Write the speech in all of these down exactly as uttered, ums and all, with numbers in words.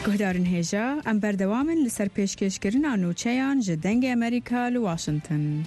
گهدارن هجا ام بردوامن لسر پیشکش کرنا نوچیان جدنگ امریکا لواشنطن.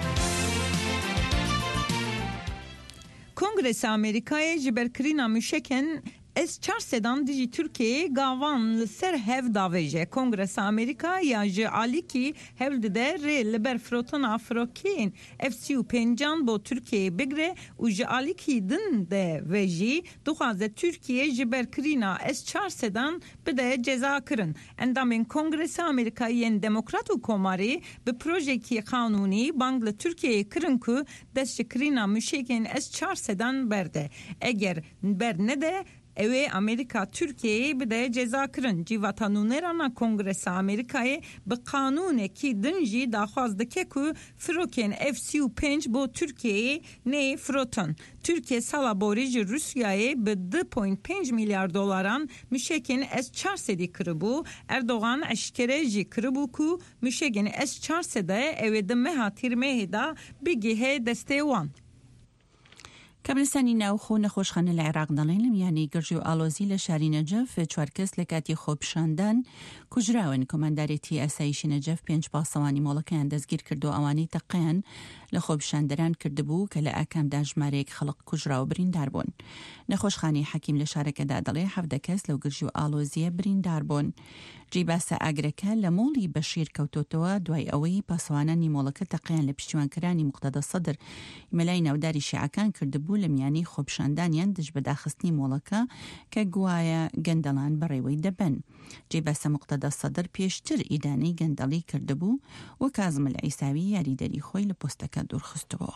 کنگرس امریکای جبرکرینا مشکن از چهارصدان دیجی ترکیه گاوان لسر هف داویجه. کنگرس امریکا یا جعالیکی هفت ده ری لبر فروتن افروکین اف سی و پنجان با ترکیه بگره و جعالیکی دن ده ویجی دوخوازه ترکیه جبرکرینا از چهارصدان بده جزا کرن. اندامین کنگرس امریکایین دموکرات و کماری به پروژه کی قانونی بانگل ترکیه کرن که دست کرینا مشکن از چهارصدان برده. اگر بر نده اوه امریکا ترکیه بده جزا کرن. جیواتانونرانا کنگرس امریکای به قانون کی دنجی داخوازده که که فروکن اف سی و پنج با ترکیه نه فروتن. ترکیه سالا بوریج روسیای به دو پوینت پنج میلیارد دلاران مشکن از چهارصدی کربو. اردوغان اشکره جی کربو که مشکن از چهارصده اوه دمه ها تیرمه دا بگیه دسته وان. کابلستانی ناوخو نخوشخانه العراق دلین یعنی گرجو آلوزی لشاری نجف چوار کس لکاتی خوب شاندن کجراون کمانداریتی اسایشی نجف پنج پاسوانی مولکه اندازگیر کردو اوانی تقین لخوب شاندران کردبو که لأکم داجماریک خلق کجراو برین داربون. نخوشخانی حکیم لشارک دادلی حفده کس لو گرجو آلوزی برین داربون. جیباس اگرکه لمولی بشیر کوتوتوا دوای اوی پاسوانانی مولکه تقین لپشتوان کرانی مقتدا صدر ملاین او داری شعکان کردبو لمیانی خوب شاندانیان دج بداخستنی مولکه که گوایا گندلان بریوی دبن. جیباس مقتدا صدر پیشتر ایدانی گندلی کردبو و کازم العیساوی یاری داری خوی لپوستکا دور خستبوه.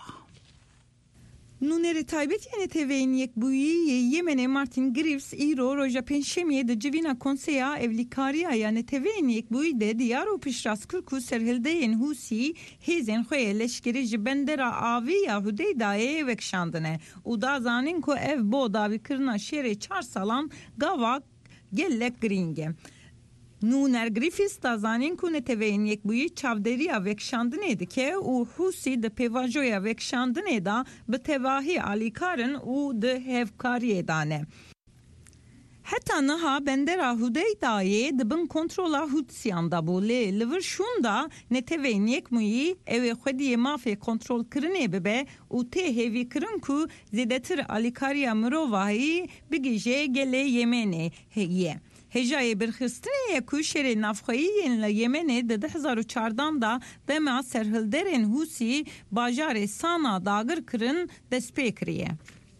نونر تایبت یعنی تیوین یک بویی یمن مارتین گریفز ایرو روژا پنجشنبه ده جوینا کنسیا اولیکاریا یعنی تیوین یک بویی ده دیارو پیشراست کرکو سرهلده ین حوسی هیزن خوی لشکری جبندر آوی یهودی دایه وکشاندنه و دا زانین که اف بو داوی کرنا شیر چار سالان گاوا گلک گرینگه. نونر گریفیس دا زانین کنه توین یک بویی چاودری وکشاندنه ده که او حوسی ده پیواجوی وکشاندنه دا به تواهی آلیکارن او ده هفکاری دانه. حتی نها بندر هودی دایه دبن کنترل هودسیان دا بوله لورشون دا نتوین یک مویی اوی خودی مافی کنترل کرنه ببه و ته هیوی کرن که زیدتر آلیکاری مروواهی بگیجه گله یمنه هیه. هجای برخستنه یکو شیر نفخایی این لیمنه ده ده هزار و چاردان دا دما سرهلدرین حوسی باجار سانا داگر کرن دست پیکریه.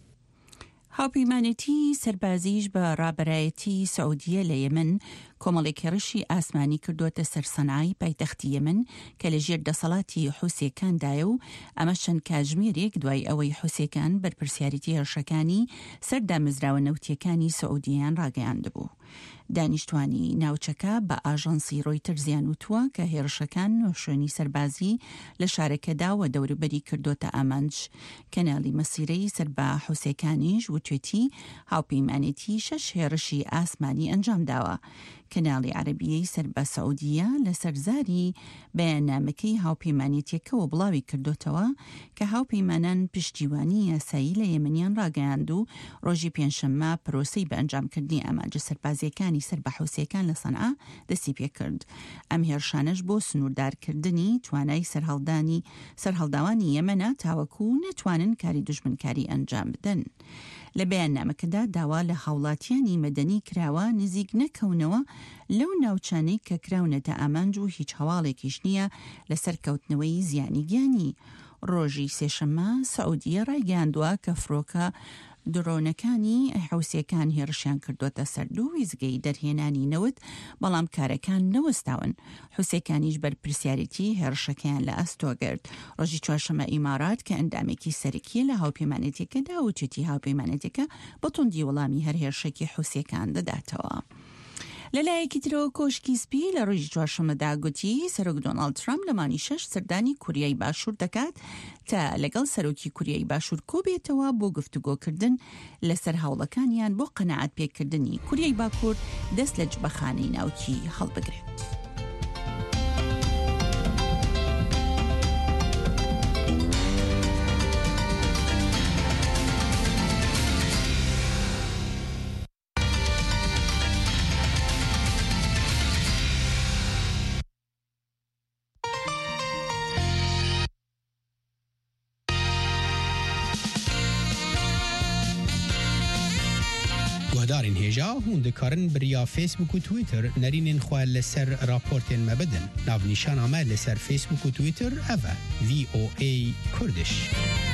هاوپیمانیتی سربازیش با رابرایتی سعودیه لیمن کمالی کرشی آسمانی کردوت سرسنعی پایتختی یمن که لجیر دسالاتی حوسیکان دایو امشن کاجمیریک دوای اوی حوسیکان بر پرسیاریتی هرشکانی سر دامزراو نوتیکانی سعودیان راگیانده بو. دانشتوانی ناوچکا با آژانسی رویتر زیانوتوا که هرشکان نوشونی سربازی لشارک دا و دوروبری کردوت آمانج کنالی مسیری سربا حوسیکانیش و تویتی هاوپیمانیتی شش هرشی آسمانی انجام داوا. کنالی عربیه سربا سعودیه لسرزاری بینامکی هاوپیمانیتی که و بلاوی کردوتوا که هاوپیمانان پشتیوانی سایل یمنیان را گاندو روژی پینشما پروسی به انجام کردنی آمانج سربازی کانی سربا حوسیکان لصنعا دستی پی کرد. ام هرشانش بو سنوردار کردنی توانای سرهلدانی سرهلدوانی یمنه تاوکو نتوانن کاری دشمنکاری انجام بدن. لبیان نامکده داوا لحولاتیانی مدنی کراوا نزیگ نکونوا لو ناوچانی که کراونه تا آمانجو هیچ حواله کشنیه لسر کوتنوی زیانی گیانی. روژی سیشما سعودیه رای گاندوا که فروکا درونکانی حوسیکان هرشان کردوتا سردو ویزگی درهینانی نود بلام کارکان نوستاون. حوسیکانیش بر پرسیاریتی هرشکان لأستو گرد. روژی چوارشما امارات که اندامکی سرکی لهاوپیمانیتی که داوچتی هاوپیمانیتی که بطن دیولامی هر هرشکی حوسیکان دادتوا. للای کترو کوشکی سپی لروژی چوارشما داگوتی سروک دونالد ترامپ لمانی شش سردانی کوریای باشور دکات تا لگل سروکی کوریای باشور کو بیتوا بو گفتگو کردن لسر هاولکانیان بو قناعت پی کردنی کوریای باکور دست لج بخانی ناوکی حل بگرد. آگاهدارین هجا هون دکارن بریا فیسبوک و تویتر نرینین خواه لسر راپورتین مبدن ناو نیشان آمه لسر فیسبوک و تویتر اوه وی او ای کردش.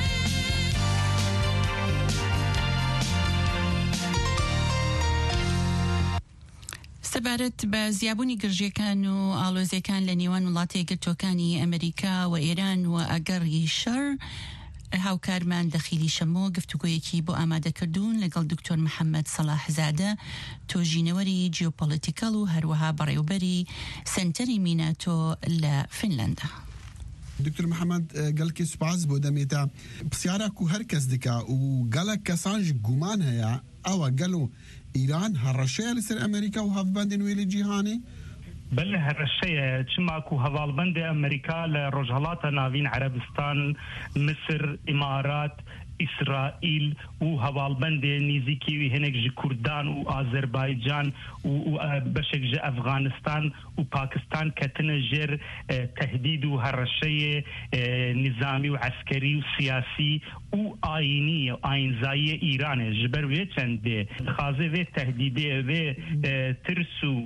سەبارەت بە زیابوونی گرژیەکان و ئاڵۆزیەکان لە نێوان وڵاتە یەکگرتووەکانی ئەمریکا و ئێران و ئەگەڕی شەڕ هاوکارمان دەخیلی شەمۆ گفتوگۆیەکی بۆ ئامادەکردوون لەگەڵ دکتۆر محەممەد سەلاحزادە تۆژینەوەری جیۆپۆلیتیکەڵ و هەروەها بەڕێوەبەری سنتەری میناتۆ لە فینلەندا. دکتور محمد گەلکی سپاس بۆ دەمێتە پرسیارە و هەر کەس دکا و گەلک کەسانش گومان هەیە ئەوە گەل و إيران هالرشية لسر أمريكا وهافبند ويلي جيهاني؟ بل هالرشية تشماكو هفالبند أمريكا لرجهلات نافين عربستان مصر إمارات إسرائيل وهوالبند نيزيكي هناك جي كردان وآذربايجان وبشك جي أفغانستان وباكستان كتنجر تهديد هالرشية نظامي وعسكري وسياسي وآيني وآينزاية إيران جبر ويتشند خازي ذي تهديدي ذي ترسو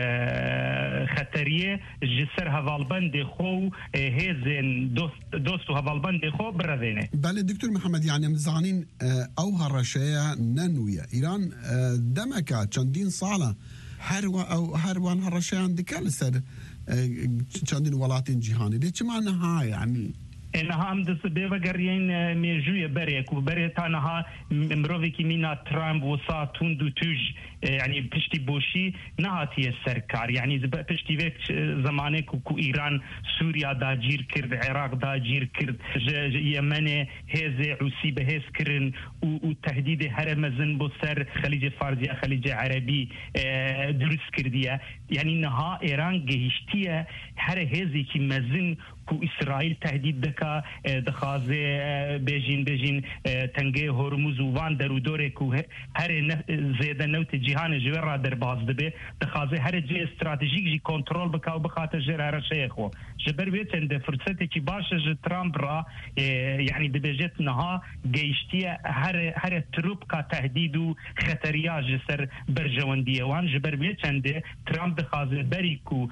خطرية جسر هوالبند خو هزين دوست دوستو هوالبند خو برذينه. بله دكتور محمد يعني مزانين او هالرشاية ننوية إيران دمكا چندين صالة هروا او هروان هالرشاية عندك لسر چندين ولاتين جهاني دي چه معنى هاي يعني انها هم دست بيوغرين ميجوية بريك وبريت انها مروفيكي مينا ترامب وصا توندو توج يعني بشتي بوشي نهاتي السركار يعني بشتي فيك زمانك كو ايران سوريا داجير كرد عراق داجير كرد يمن هزي عوسي بهز كرن وتهديد هرمزن بسر خليج فارسي خليج عربي درس كردية يعني نها ايران جهشتية هر هزي كي مزن كو إسرائيل تهديد دكا دخازي بيجين بيجين تنجي هرمز وان درو دوري كو هر زيادة نوت جهان جوير در باز دبي دخازي هر جي استراتيجيك جي كنترول بكا وبخاطر جير هر شيء خو جبر بيت عند فرصتي كي باشا جي ترامب را يعني دبيجت نها جيشتية هر هر تروب كا تهديد خطريا جسر برجواندية وان جبر بيت عند ترامب دخازي بريكو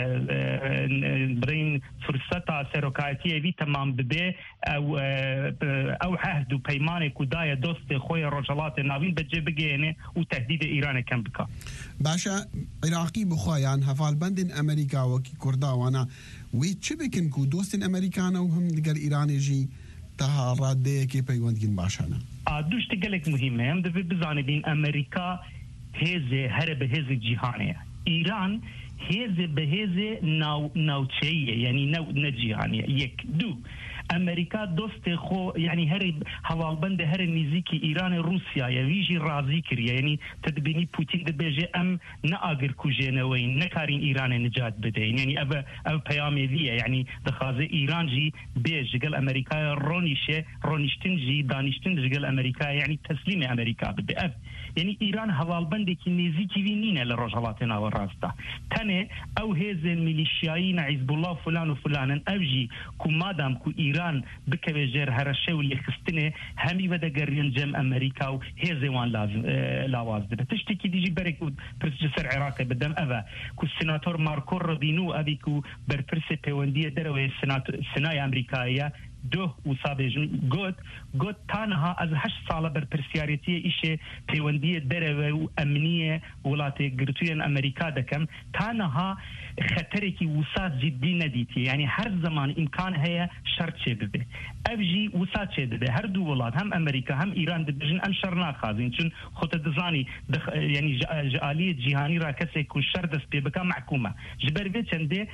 برين فرصة تا سروكاتيه وی تمام ببه او او عهد و پیمان کودای دوست خوی رجلات ناوین بجه بگینه و تهدید ایران کم بکا باشا عراقی بخوایان هفالبند امریکا و کی کرداوانا وی چه بکن کو دوست امریکانا و هم دیگر ایرانی جی تا راده کی پیوندگین باشانا دوشت گلک مهمه هم دفع بزاندین امریکا هزه هر به هزه جیهانه ایران هزه به هزه ناو ناوچهیه یعنی نو نجیهانیه یک دو امریکا دوست خو يعني هر هوالبند هر نزيكي ايران روسيا يويجي رازي كريا يعني تدبيني بوتين دبيجي ام ناقر كوجينوين نكارين ايران نجات بدين يعني اب اب بيامي ذي يعني دخازي ايران جي بيج قال امريكا رونيشه رونيشتن جي دانشتن قال امريكا يعني تسليم امريكا بده يعني ايران هوالبند كي نزيكي وينين للرجلاتنا والراستا تاني او هذا الميليشيايين حزب الله فلان وفلان اوجي كو مادام كو إيران بكوجر هرشة واللي خستنه همي وده قرين جم أمريكا وهزوان لازم لاواز ده تشتكي ديجي بريكو برسجسر عراقي بدم أبا كو السناتور ماركو رودينو أبي كو برپرسه پیوندیه دروه سنای أمريكايا دو وصابيجن قد قد تانها از هشت سالة برپرسياريتية إيشي پیوندية دروه وأمنية ولاتي قرطوين أمريكا دكم تانها خطركي وسات جدي نديتي يعني هر زمان إمكان هي شرط شده أبجي وسات شده هر دو ولات هم أمريكا هم إيران دبجن أم شرنا خازين چون خط دزاني يعني جالية جهاني را كسي كون شردس بيبكا محكومة جبر بيت چنده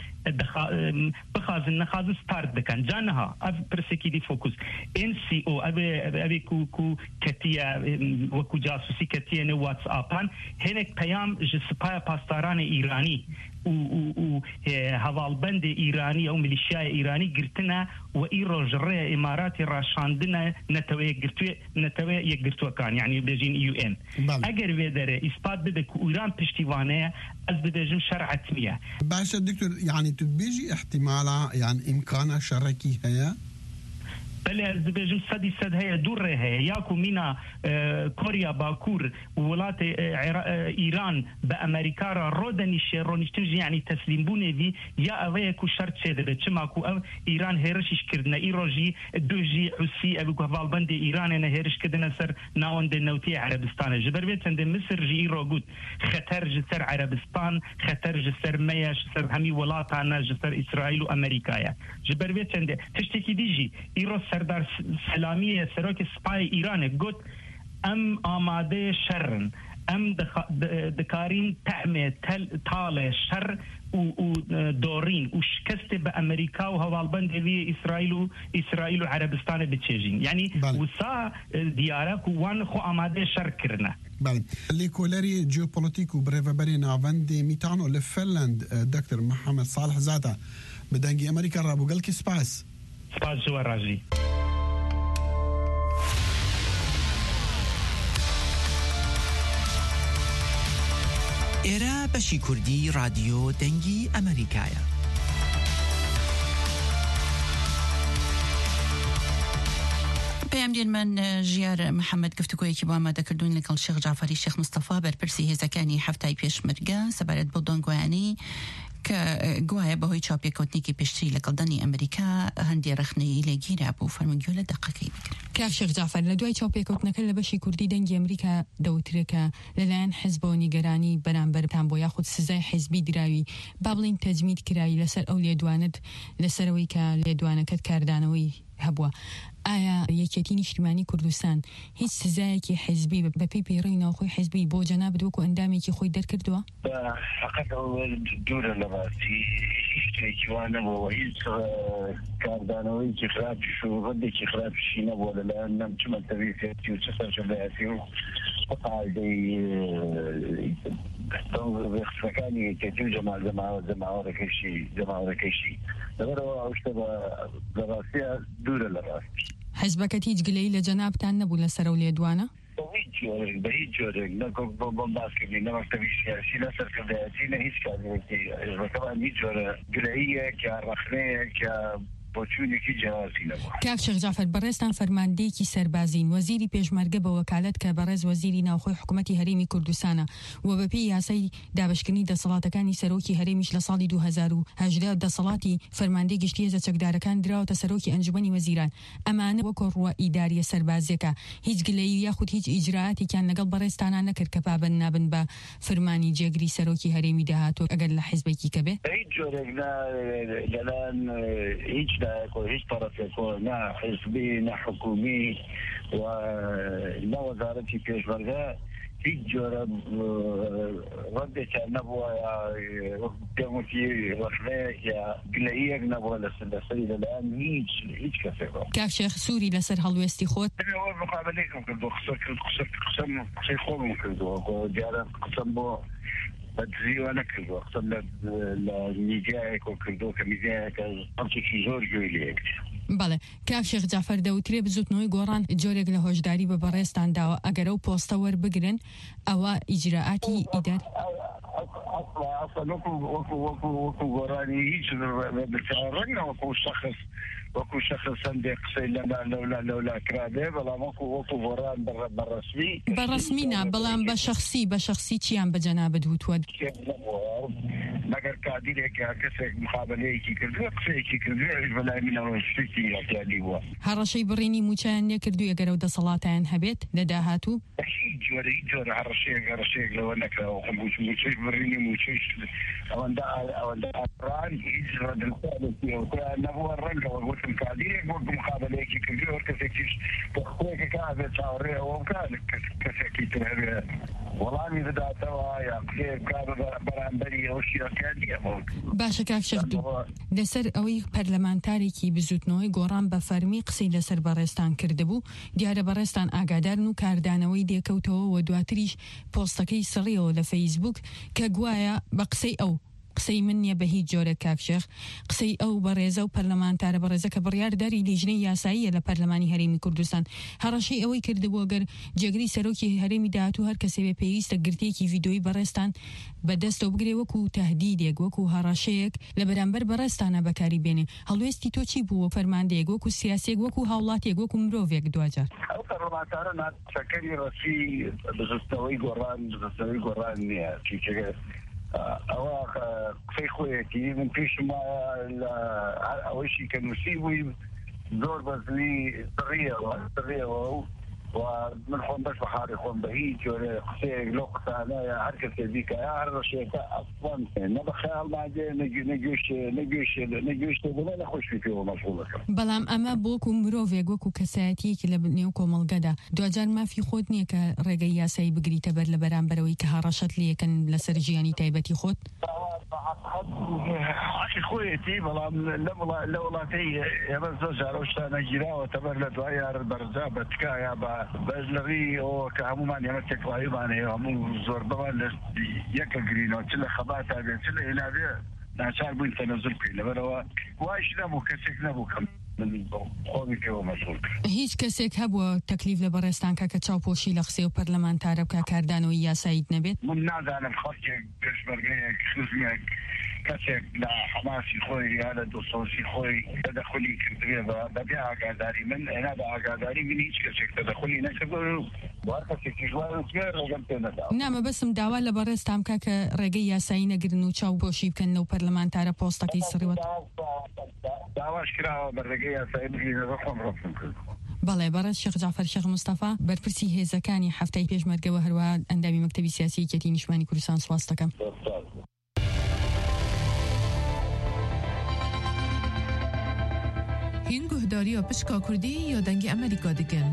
بخازن نخازن ستارت دكان جانها أف برسكي دي فوكس إن سي أو أبي أبي كو كو كتيا وكو جاسوسي كتيا نو واتسابان هناك بيام جسبايا باستاران إيراني و و هوالبند إيراني أو ميليشيا إيراني قرتنا وإيرو جرية إماراتي راشاندنا نتوي قرتوي نتوي يقرتوا كان يعني بيجين يو إن أجر فيدره إثبات بدك إيران بشتيوانية أز بدجم شرع تمية باشا دكتور يعني تبيجي احتمالا يعني إمكانها شركي هيا بله از بجم صدی صد هي دور هي ياكو منا كوريا باكور وولات ايران بامريكا را رودني شيرونيشتج يعني تسليم بوني في يا اويكو شرط شده چماكو ايران هيرشش كردنا ايروجي دوجي حسي ابو كفالبند ايران انا هيرش كدنا سر ناوند نوتي عربستان جبر بيت عند مصر جي روجود خطر جسر عربستان خطر جسر مياش سر همي ولات انا جسر اسرائيل وامريكا جبر بيت عند تشتكي ديجي ايرو سردار سلامیه سروک سپای ایران گوت ام آماده شرن ام دکارین تعمه تل تال شر و دورين وشكست بأمريكا وهوالبند هذه إسرائيل إسرائيل وعربستان بتشجين يعني وسا ديارك وان خو أماده شركرنا. بله لیکولری جیوپولیتیک و بريفابري ناوندي میتانو لفنلند دكتور محمد صالح زاده بدنگی امریکا را بوگل کی سپاس سپاس جوار راجی. ئێرە بەشی کوردی رادیۆ دەنگی ئەمریکایە. پەیامدێن من ژیار محەممەد گفتوگویەکی با ئامادەکردوون لەگەڵ شێخ جعفەری شێخ مستەفا بەرپرسی هێزەکانی هەفتای پێشمەرگە سەبارەت بۆ دۆنگویانی کە گوایە بەهۆی چاپێکەوتنێکی پێشتری لەگەڵدانی ئەمریکا هەندێک رەخنەی لێگیرا بوو فەرمانگوێ لە دەقەکەی بکرێن. کاک شێخ جعفەر لە دوای چاپێکەوتنەکە لە بەشی کوردی دەنگی ئەمریکا دەوترێکە لەلایەن حیزبەوە نیگەرانی بەرامبەرتان بۆ یاخود سزای حیزبی دراوی با بڵین تەجمید کرایی لەسەر ئەو لێدوانت لەسەرەوەی کە لێدوانەکەت کاردانەوەی هەبووە. ئایا یەکێتی نیشتیمانی کوردستان هیچ سزایەکی حیزبی بە پێی پەیڕەوی ناوخۆی حیزبی بۆ جەنابەت وەکو ئەندامێکی خۆی دەرکردووە؟ حقیقەت دوورە لە باستی هیچ شتێکی وا نەبووە هیچ کاردانەوەیکی خراپیش و ڕەدێکی خراپیشی نەبووە لەلایەن نەمچ مەکتەبی سیاسی و چ سەرچەوەدایەتی و قەعیدەی ڕێخستەکانی یەکێتی و جەماوەڕەکەیشی جەماوەڕەکەیشی لەبەرەوە ئەو شتە لە ڕاستیە دوورە لە ڕاستی. حیزبەکەت هیچ گلەیی لە جەنابتان نەبوو لەسەر ئەو لێدوانە؟ بە هیچ جۆرێک نەکۆ بۆ باسکردنی نە مەکتەبی سیاسی نە سەرکردایەتی نە هیچ کارێکی حیزبەکەمان هیچ جۆرە گلەییەک یا ڕەخنەیەک یا بۆچوونێکی جیاواسی نەبووە. کاک شێخ جعفەر بەڕێزتان فەرماندەیەکی سەربازین وەزیری پێشمەرگە بە وەکالەت کە بەڕێز وەزیری ناوخۆی حکوومەتی هەرێمی کوردستانە و بەپێی یاسای دابەشکردنی دەسەڵاتەکانی سەرۆکی هەرێمیش لە ساڵی دوو هەزار و هەژدە دەسەڵاتی فەرماندەی گشتی هێزە چەکدارەکان دراوەتە سەرۆکی ئەنجومەنی وەزیران. ئەمانە وەکو ڕوە ئیداریە سەربازیەکە هیچ گلەیی یاخود هیچ ئیجرائاتێکیان لەگەڵ بەڕێزتانان نەکرد کە پابەند نابن بە فەرمانی جێگری سەرۆکی هەرێمی داهاتوو ئەگەر لە حیزبێکی کە بێ؟ هیچ جۆرێک لەلایەن هیچ لایەک و هیچ طرفێکۆ نا حیزبی نا حکومی و نا وەزارەتی پێشمەرگە هیچ جۆرە ڕەدێکیان نەبووە یا پێموتی ڕەخنەیەک یا گلەییەک نەبووە لەسەری لەلایەن هیچ هیچ کەسێکەوە. کاک شێخ سووری لەسەر هەڵوێستی خۆت ئەوە مقابلەیەکم کردووە قسەم قسەی خۆم کردووە دیارە قسەم بۆ بەدزیوە نەکردووە قسەم لە میدیایەک و کردووە کە میدیایەکە ئەمچێکی زۆر گوێی لێکرد. بەڵێ کاک شێخ جعفەر دەوترێ بزوتنەوەی گۆڕان جۆرێک لە هۆشداری بە بەڕێزتان داوە ئەگەر ئەو پۆستە وەربگرن ئەوە ئیجراعاتی ئیدار وەکو وەکو وەکو گۆڕانی هیچ ڕەنگە وەکو شەخص وەکو شەخص هەندێک قسەی لەلا لەولا لەولا کرابێ بەڵام وەکو وەکو گۆڕان بەڕەسمی بەڕەسمینە بەڵام بە شەخسی بە شەخسی چیان بە جەنابەت وتووە مەگەر کادیرێک یا کەسێک مخابەلەیەکی کردووە قسەیەکی کردووە بەلای منەوە شتێکی یاکیانی بووە. هەڕەشەی بڕینی موچیان نێکردووە ئەگەر ئەو دەسەڵاتیان هەبێت لە داهاتوو؟ هیچ جۆرە هیچ جۆرە هەڕەشەیەک هەڕەشەیەک لەوە نەکراوە موچەی بڕینی موچەی ئەوەندە ئەوەندە ئەڕان هیچ ڕەدەکیان نەبووە ڕەنگەوە گوتم کادیرێک بۆ مخابەلەیەکی کردووە کەسێکیش خۆیەکە ئابێت چاوەڕێ ئەوە بکات کەسێکی تر هەبێ وەڵامی بداتەوە یا قسەیەک بکات بەرامبەری ئەو شیرەکان نییە. باشە کاک شێخ لەسەر ئەوەی پەرلەمانتارێکی بزوتنەوەی گۆڕان بە فەرمی قسەی لەسەر بەڕێزتان کردبوو دیارە بەڕێزتان ئاگادارن و کاردانەوەی دێکەوتەوە و دواتریش پۆستەکەی سڕیەوە لە فەیسبوک کە گوایە بە قسەی ئەو قسەی من نییە بە هیچ جۆرە کاکشێخ قسەی ئەو بەڕێزە و پەرلەمانتارە بەڕێزە کە بڕیارداری لیژنەی یاساییە لە پەرلەمانی هەرێمی کوردستان هەڕەشەی ئەوەی کردبووە گەر جێگری سەرۆکی هەرێمی داهاتوو هەر کەسێ بێ پێویستە گرتێکی ڤیدۆی بەڕێستان بەدەستەوە بگرێ وەکو تەهدیدێک وەکو هەڕەشەیەک لە بەرامبەر بەڕێستانە بەکاری بێنێ هەڵوێستی تۆ چی بووە فەرماندەیەک وەکو سیاسێک وەکو هاوڵاتێک وەکو مرۆڤێک دوجار ئەو پەرلەمانتارە ناچەکەری ڕەسی بزستەوەی گۆڕان بزستەوەی گۆڕان نییە چیکە ئەوە قسەی خۆیەتی من پێشم ئەوەشی کە نووسی بووی زۆر بەزنی دڕیەوە دڕیەوە و من خۆم بەش بە حاڵی خۆم بە هیچ جۆرە قسەیەک لەو قسانەیە هەر کەسێ بیکە هەر ڕەشێکە ئەسڵەن نە بە خەیاڵ مادێ نەگوێشتێ نەگوێشتێ نەگوێشتێ بڵێ نەخۆشی پێوە مەشغوڵەکەم بەڵام ئەمە بۆکو مرۆڤێک وەکو کەسایەتیەکی لە نێو کۆمەڵگەدا دوجار مافی خۆت نییە کە ڕێگەی یاسایی بگریتە بەر لە بەرامبەرەوەی کە هەڕەشەت لێکن لەسەر ژیانی تایبەتی خۆت خۆیەتی بەڵام لە وڵاتی ئێمە زۆر جارە شتانە گیراوە تەبەر لە دوای یار بەرزا بە تکایە بە بەش لەڕی ئەوە کە هەمومان ئێمە تێکڵاویمانەیە هەموو زۆر بەوان لە یەکە گرینەوە چ لە خەباتا بێت چ لە هێنابێ ناچار بووین تەنەزول بکەین لەبەرەوە وایش نەبوو کەسێک نەبوو کەم خۆمی پێوە مەسئول کرد هیچ کەسێک هەبووە تەکلیف لە بەڕێستان کە کە چاوپۆشی لە قسەی و پەرلەمانتارە بکە کاردانەوەی یاساییت نەبێت من نازانم خەڵکێک پێشمەرگەیەک خزمێک کەسێک لە حماسی خۆی یا لە دۆسۆسی خۆی تەدەخلی کردوێ بەبێ ئاگاداری من ئێنا بە ئاگاداری من هیچ کەسێک تەدەخلی نەکردو وار کەسێکی ژوارێ ڕێگەم پێ نەدا نامە بەسم داوا لە بەڕێستان بکە کە ڕێگەی یاسایی نەگرن و چاوپۆشی بکەن و پەرلەمانتارە پۆستەکەی سڕیوەت داواش کراوە بە ڕێگەی یاسایی بگرینەوە خۆم ڕۆستم کرد بەڵێ بەڕێز شێخ جعفەر شێخ مستەفا بەرپرسی هێزەکانی هەفتەی پێشمەرگەوە هەروە ئەندامی مەکتەبی سیاسی یەکێتی نیشتمانی کوردستان سواز دەکەم. هین گوهداری و پشکا کردی یا دنگ امریکا دیگن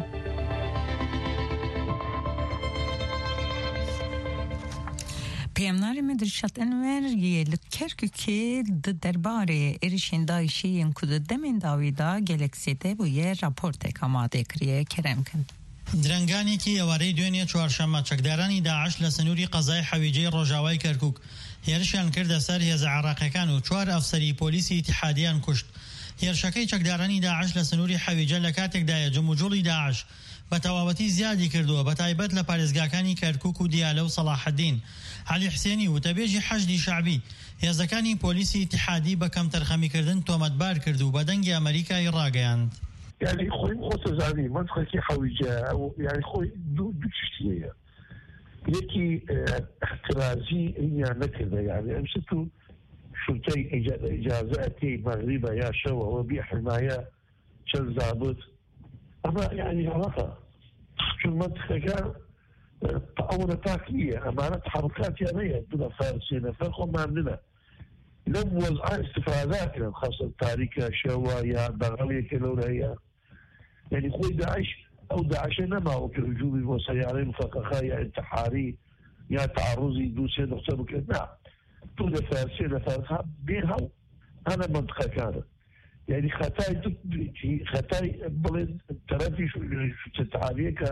پیامناری مدرشت انور یه لکرکی د درباره ارشین دایشی کد دمین داویدا گلکسیده و یه راپورت کاماده کریه کرم کن. درنگانێکی ئێوارەی دوێنێ چوارشەممە چەکدارانی داعش لە سنووری قەزای حەویجەی ڕۆژاوای کەرکووک هێرشیان کردە سەر هێزە عێراقیەکان و چوار ئەفسەری پۆلیسی ئیتیحادیان کوشت. هێرشەکەی چەکدارانی داعش لە سنووری حەویجە لە کاتێکدایە جموجوڵی داعش بە تەواوەتی زیادی کردووە بە تایبەت لە پارێزگاکانی کەرکووک و دیالە و سەلاحەدین. عەلی حسێنی وتەبێژی حەشدی شعبی هێزەکانی پۆلیسی ئیتیحادی بە کەم تەرخەمیکردن تۆمەتبار کرد و بە دەنگی ئەمریکای ڕاگەیاند. يعني خوي خصوصا زاني منطقة كي حويجة أو يعني خوي دو دو تشتية يكي احترازي هي نكذا يعني أمسكوا شرطي إجازاتي مغربة يا شوا وبيع حماية شل ضابط أما يعني علاقة شو المنطقة كان أول تاكلية أمانة حركات يامية دون فارسين فرقوا ما عندنا لم وضع استفادات خاصة تاريخ شوا يا بغلية كلوريا يعني خوي داعش او داعش نما وكهجوم وسيارين مفخخه يا انتحاري يا تعرضي دوسي نقطه بكذا طول فارسين فارسها بيها انا منطقه كانت يعني خطاي خطاي بلد ترافي شو تتعاليك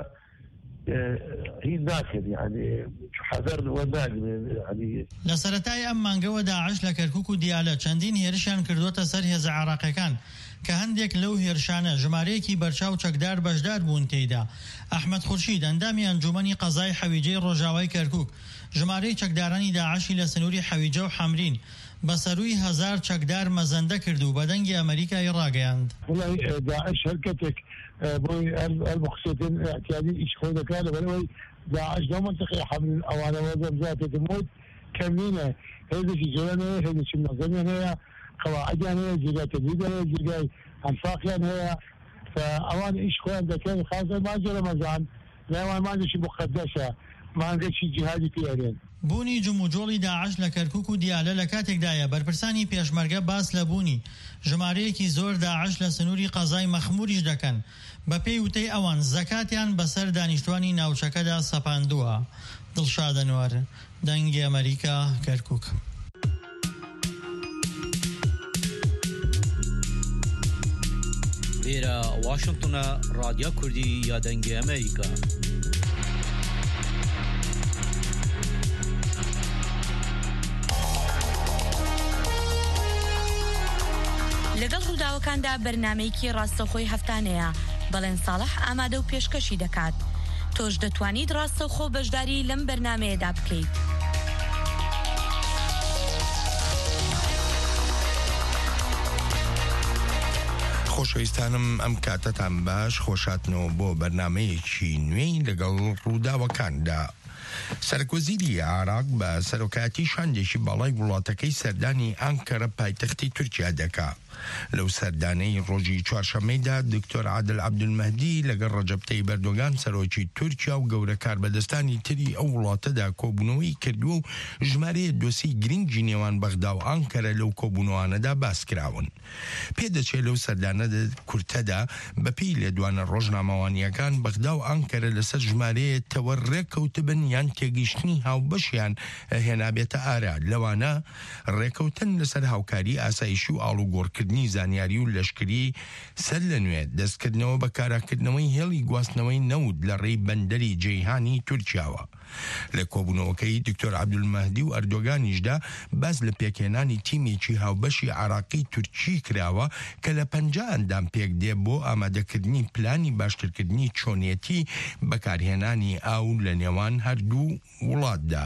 هي ناكد يعني حذر وناقد يعني لسرتاي ام مانگو داعش لكركوك دياله چندين هيرشان کردوته سر هێز عراقیەکان کە هەندێک لەو هێرشانە ژمارەیەکی بەرچاو چەکدار بەشدار بوون تێیدا. ئەحمەد خورشید ئەندامی ئەنجومەنی قەزای حەویجەی ڕۆژاوای کەرکووک ژمارەی چەکدارانی داعشی لە سنووری حەویجە و حەمرین بە سەرووی هەزار چەکدار مەزەندە کرد و بە دەنگی ئەمریکای ڕاگەیاند. والله داعش هەرکەتێک بۆی المقصودين اعتيادي ايش خوده كان بلوي داعش دو منطقه حمل اوانه وزن ذات تموت كمينه هذا في جوانه هذا في مزنه هي قواعدنا جيجا تدريبا جيجا انفاقيا هي فاوان ايش خوده كان خاصه ما جرى مزان لا ما عندش مقدسه ما عندش جهادي فيها بوونی جموجۆڵی داعش لە کەرکووک و دیالە لە کاتێکدایە بەرپرسانی پێشمەرگە باس لە بوونی ژمارەیەکی زۆر داعش لە سنووری قەزای مەخموریش دەکەن بە پێی وتەی ئەوان زەکاتیان بەسەر دانیشتوانی ناوچەکەدا سەپاندووە. دڵشاد ئەنوەر دەنگی ئەمریکا کەرکووک. لێرە واشنگتنە رادیۆ کوردی یا دەنگی ئەمریکا. لەگەڵ ڕووداوەکاندا بەرنامەیەکی ڕاستەوخۆی هەفتانەیە بەڵێن ساڵح ئامادە و پێشکەشی دەکات. تۆش دەتوانیت ڕاستەوخۆ بەشداری لەم بەرنامەیەدا بکەیت. خۆشەویستانم ئەم کاتەتان باش خۆشاتنەوە بۆ بەرنامەیەکی نوێی لەگەڵ ڕووداوەکاندا. سەرکوزیری عراق بە سەرۆکاتی شاندێکی باڵای وڵاتەکەی سەردانی ئانکەرە پایتەختی تورکیا دەکا. لەو سەردانەی ڕۆژی چوارشەممەیدا دکتۆر عادل عەبدولمەهدی لەگەڵ ڕەجەب تەیب ئەردۆغان سەرۆکی تورکیا و گەورە کاربەدەستانی تری ئەو وڵاتەدا کۆبوونەوەی کردووە و ژمارەیە دۆسی گرنگی نێوان بەغدا و ئانکەرە لەو کۆبوونەوانەدا باس کراون. پێدەچێت لەو سەردانەدا کورتەدا بەپێی لێدوانە ڕۆژنامەوانیەکان بەغدا و ئانکەرە لەسەر ژمارەیە تەوە ڕێککەوتبن یان تێگەیشتنی هاوبەشیان هێنابێتە ئارا. لەوانە ڕێکەوتن لەسەر هاوکاری ئاسایشی و ئاڵوگۆڕکردنی زانیاری و لەشکری سەر لە نوێ دەستکردنەوە بە کاراکردنەوەی هێڵی گواستنەوەی نەود لە ڕێی بەندەری جەیهانی تورکیاوە. لە کۆبوونەوەکەی دکتۆر عەبدولمەهدی و ئەردۆغانیشدا باز لە پێکهێنانی تیمێکی هاوبەشی عراقی تورکی کراوە کە لە پەنجا ئەندام پێک دێ بۆ ئامادەکردنی پلانی باشترکردنی چۆنیەتی بەکارهێنانی ئاو لە نێوان هەردوو وڵاتدا.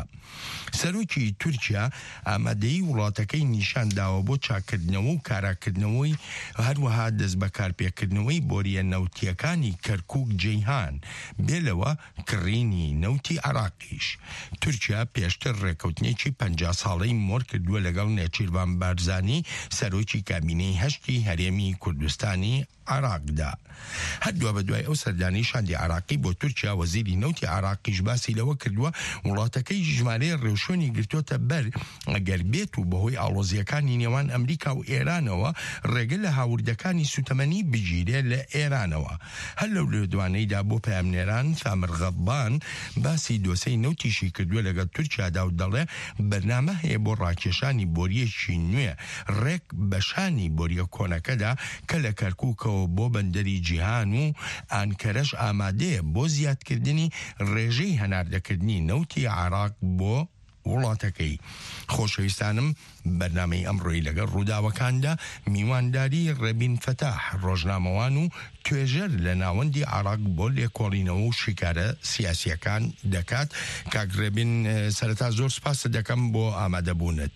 سەرۆکی تورکیا ئامادەی وڵاتەکەی نیشان داوە بۆ چاکردنەوە و کاراکردنەوەی هەروەها دەست بەکارپێکردنەوەی بۆریە نەوتیەکانی کەرکووک جەیهان بێلەوە کڕینی نەوتی عراقیش. تورکیا پێشتر ڕێکەوتنێکی پەنجا ساڵەی مۆر کردووە لەگەڵ نێچیروان بارزانی سەرۆکی کابینەی هەشتی هەرێمی کوردستانی عراقدا. هەردووە بە دوای ئەو سەردانی شاندی عراقی بۆ تورکیا وەزیری نەوتی عراقیش باسی لەوە کردووە وڵاتەکەی ژمارەیە ڕێوشۆنی گرتوۆتە بەر ئەگەر بێت و بەهۆی ئاڵۆزیەکانی نێوان ئەمریکا و ئێرانەوە ڕێگە لە هاوردەکانی سوتەمەنی بگیرێ لە ئێرانەوە. هەر لەو لێدوانەیدا بۆ پامنێران سامر غەضبان باسی دۆسەی نەوتیشی کردووە لەگەڵ تورکیادا و دەڵێ بەرنامە هەیە بۆ ڕاکێشانی بۆریەکی نوێ ڕێک بەشانی بۆریە کۆنەکەدا کە لە کەرکووکەوە بۆ بەندەری جیهان و ئانکەرەش ئامادەیە بۆ زیادکردنی ڕێژەی هەناردەکردنی نەوتی عراق بۆ وڵاتەکەی. خۆشەویستانم بەرنامەی ئەمڕۆی لەگەڵ ڕووداوەکاندا میوانداری ڕەبین فەتاح ڕۆژنامەوان و توێژەر لە ناوەندی عراق بۆ لێکۆڵینەوە و شیکارە سیاسیەکان دەکات. کاک ڕەبین سەرەتا زۆر سپاس دەکەم بۆ ئامادەبوونت.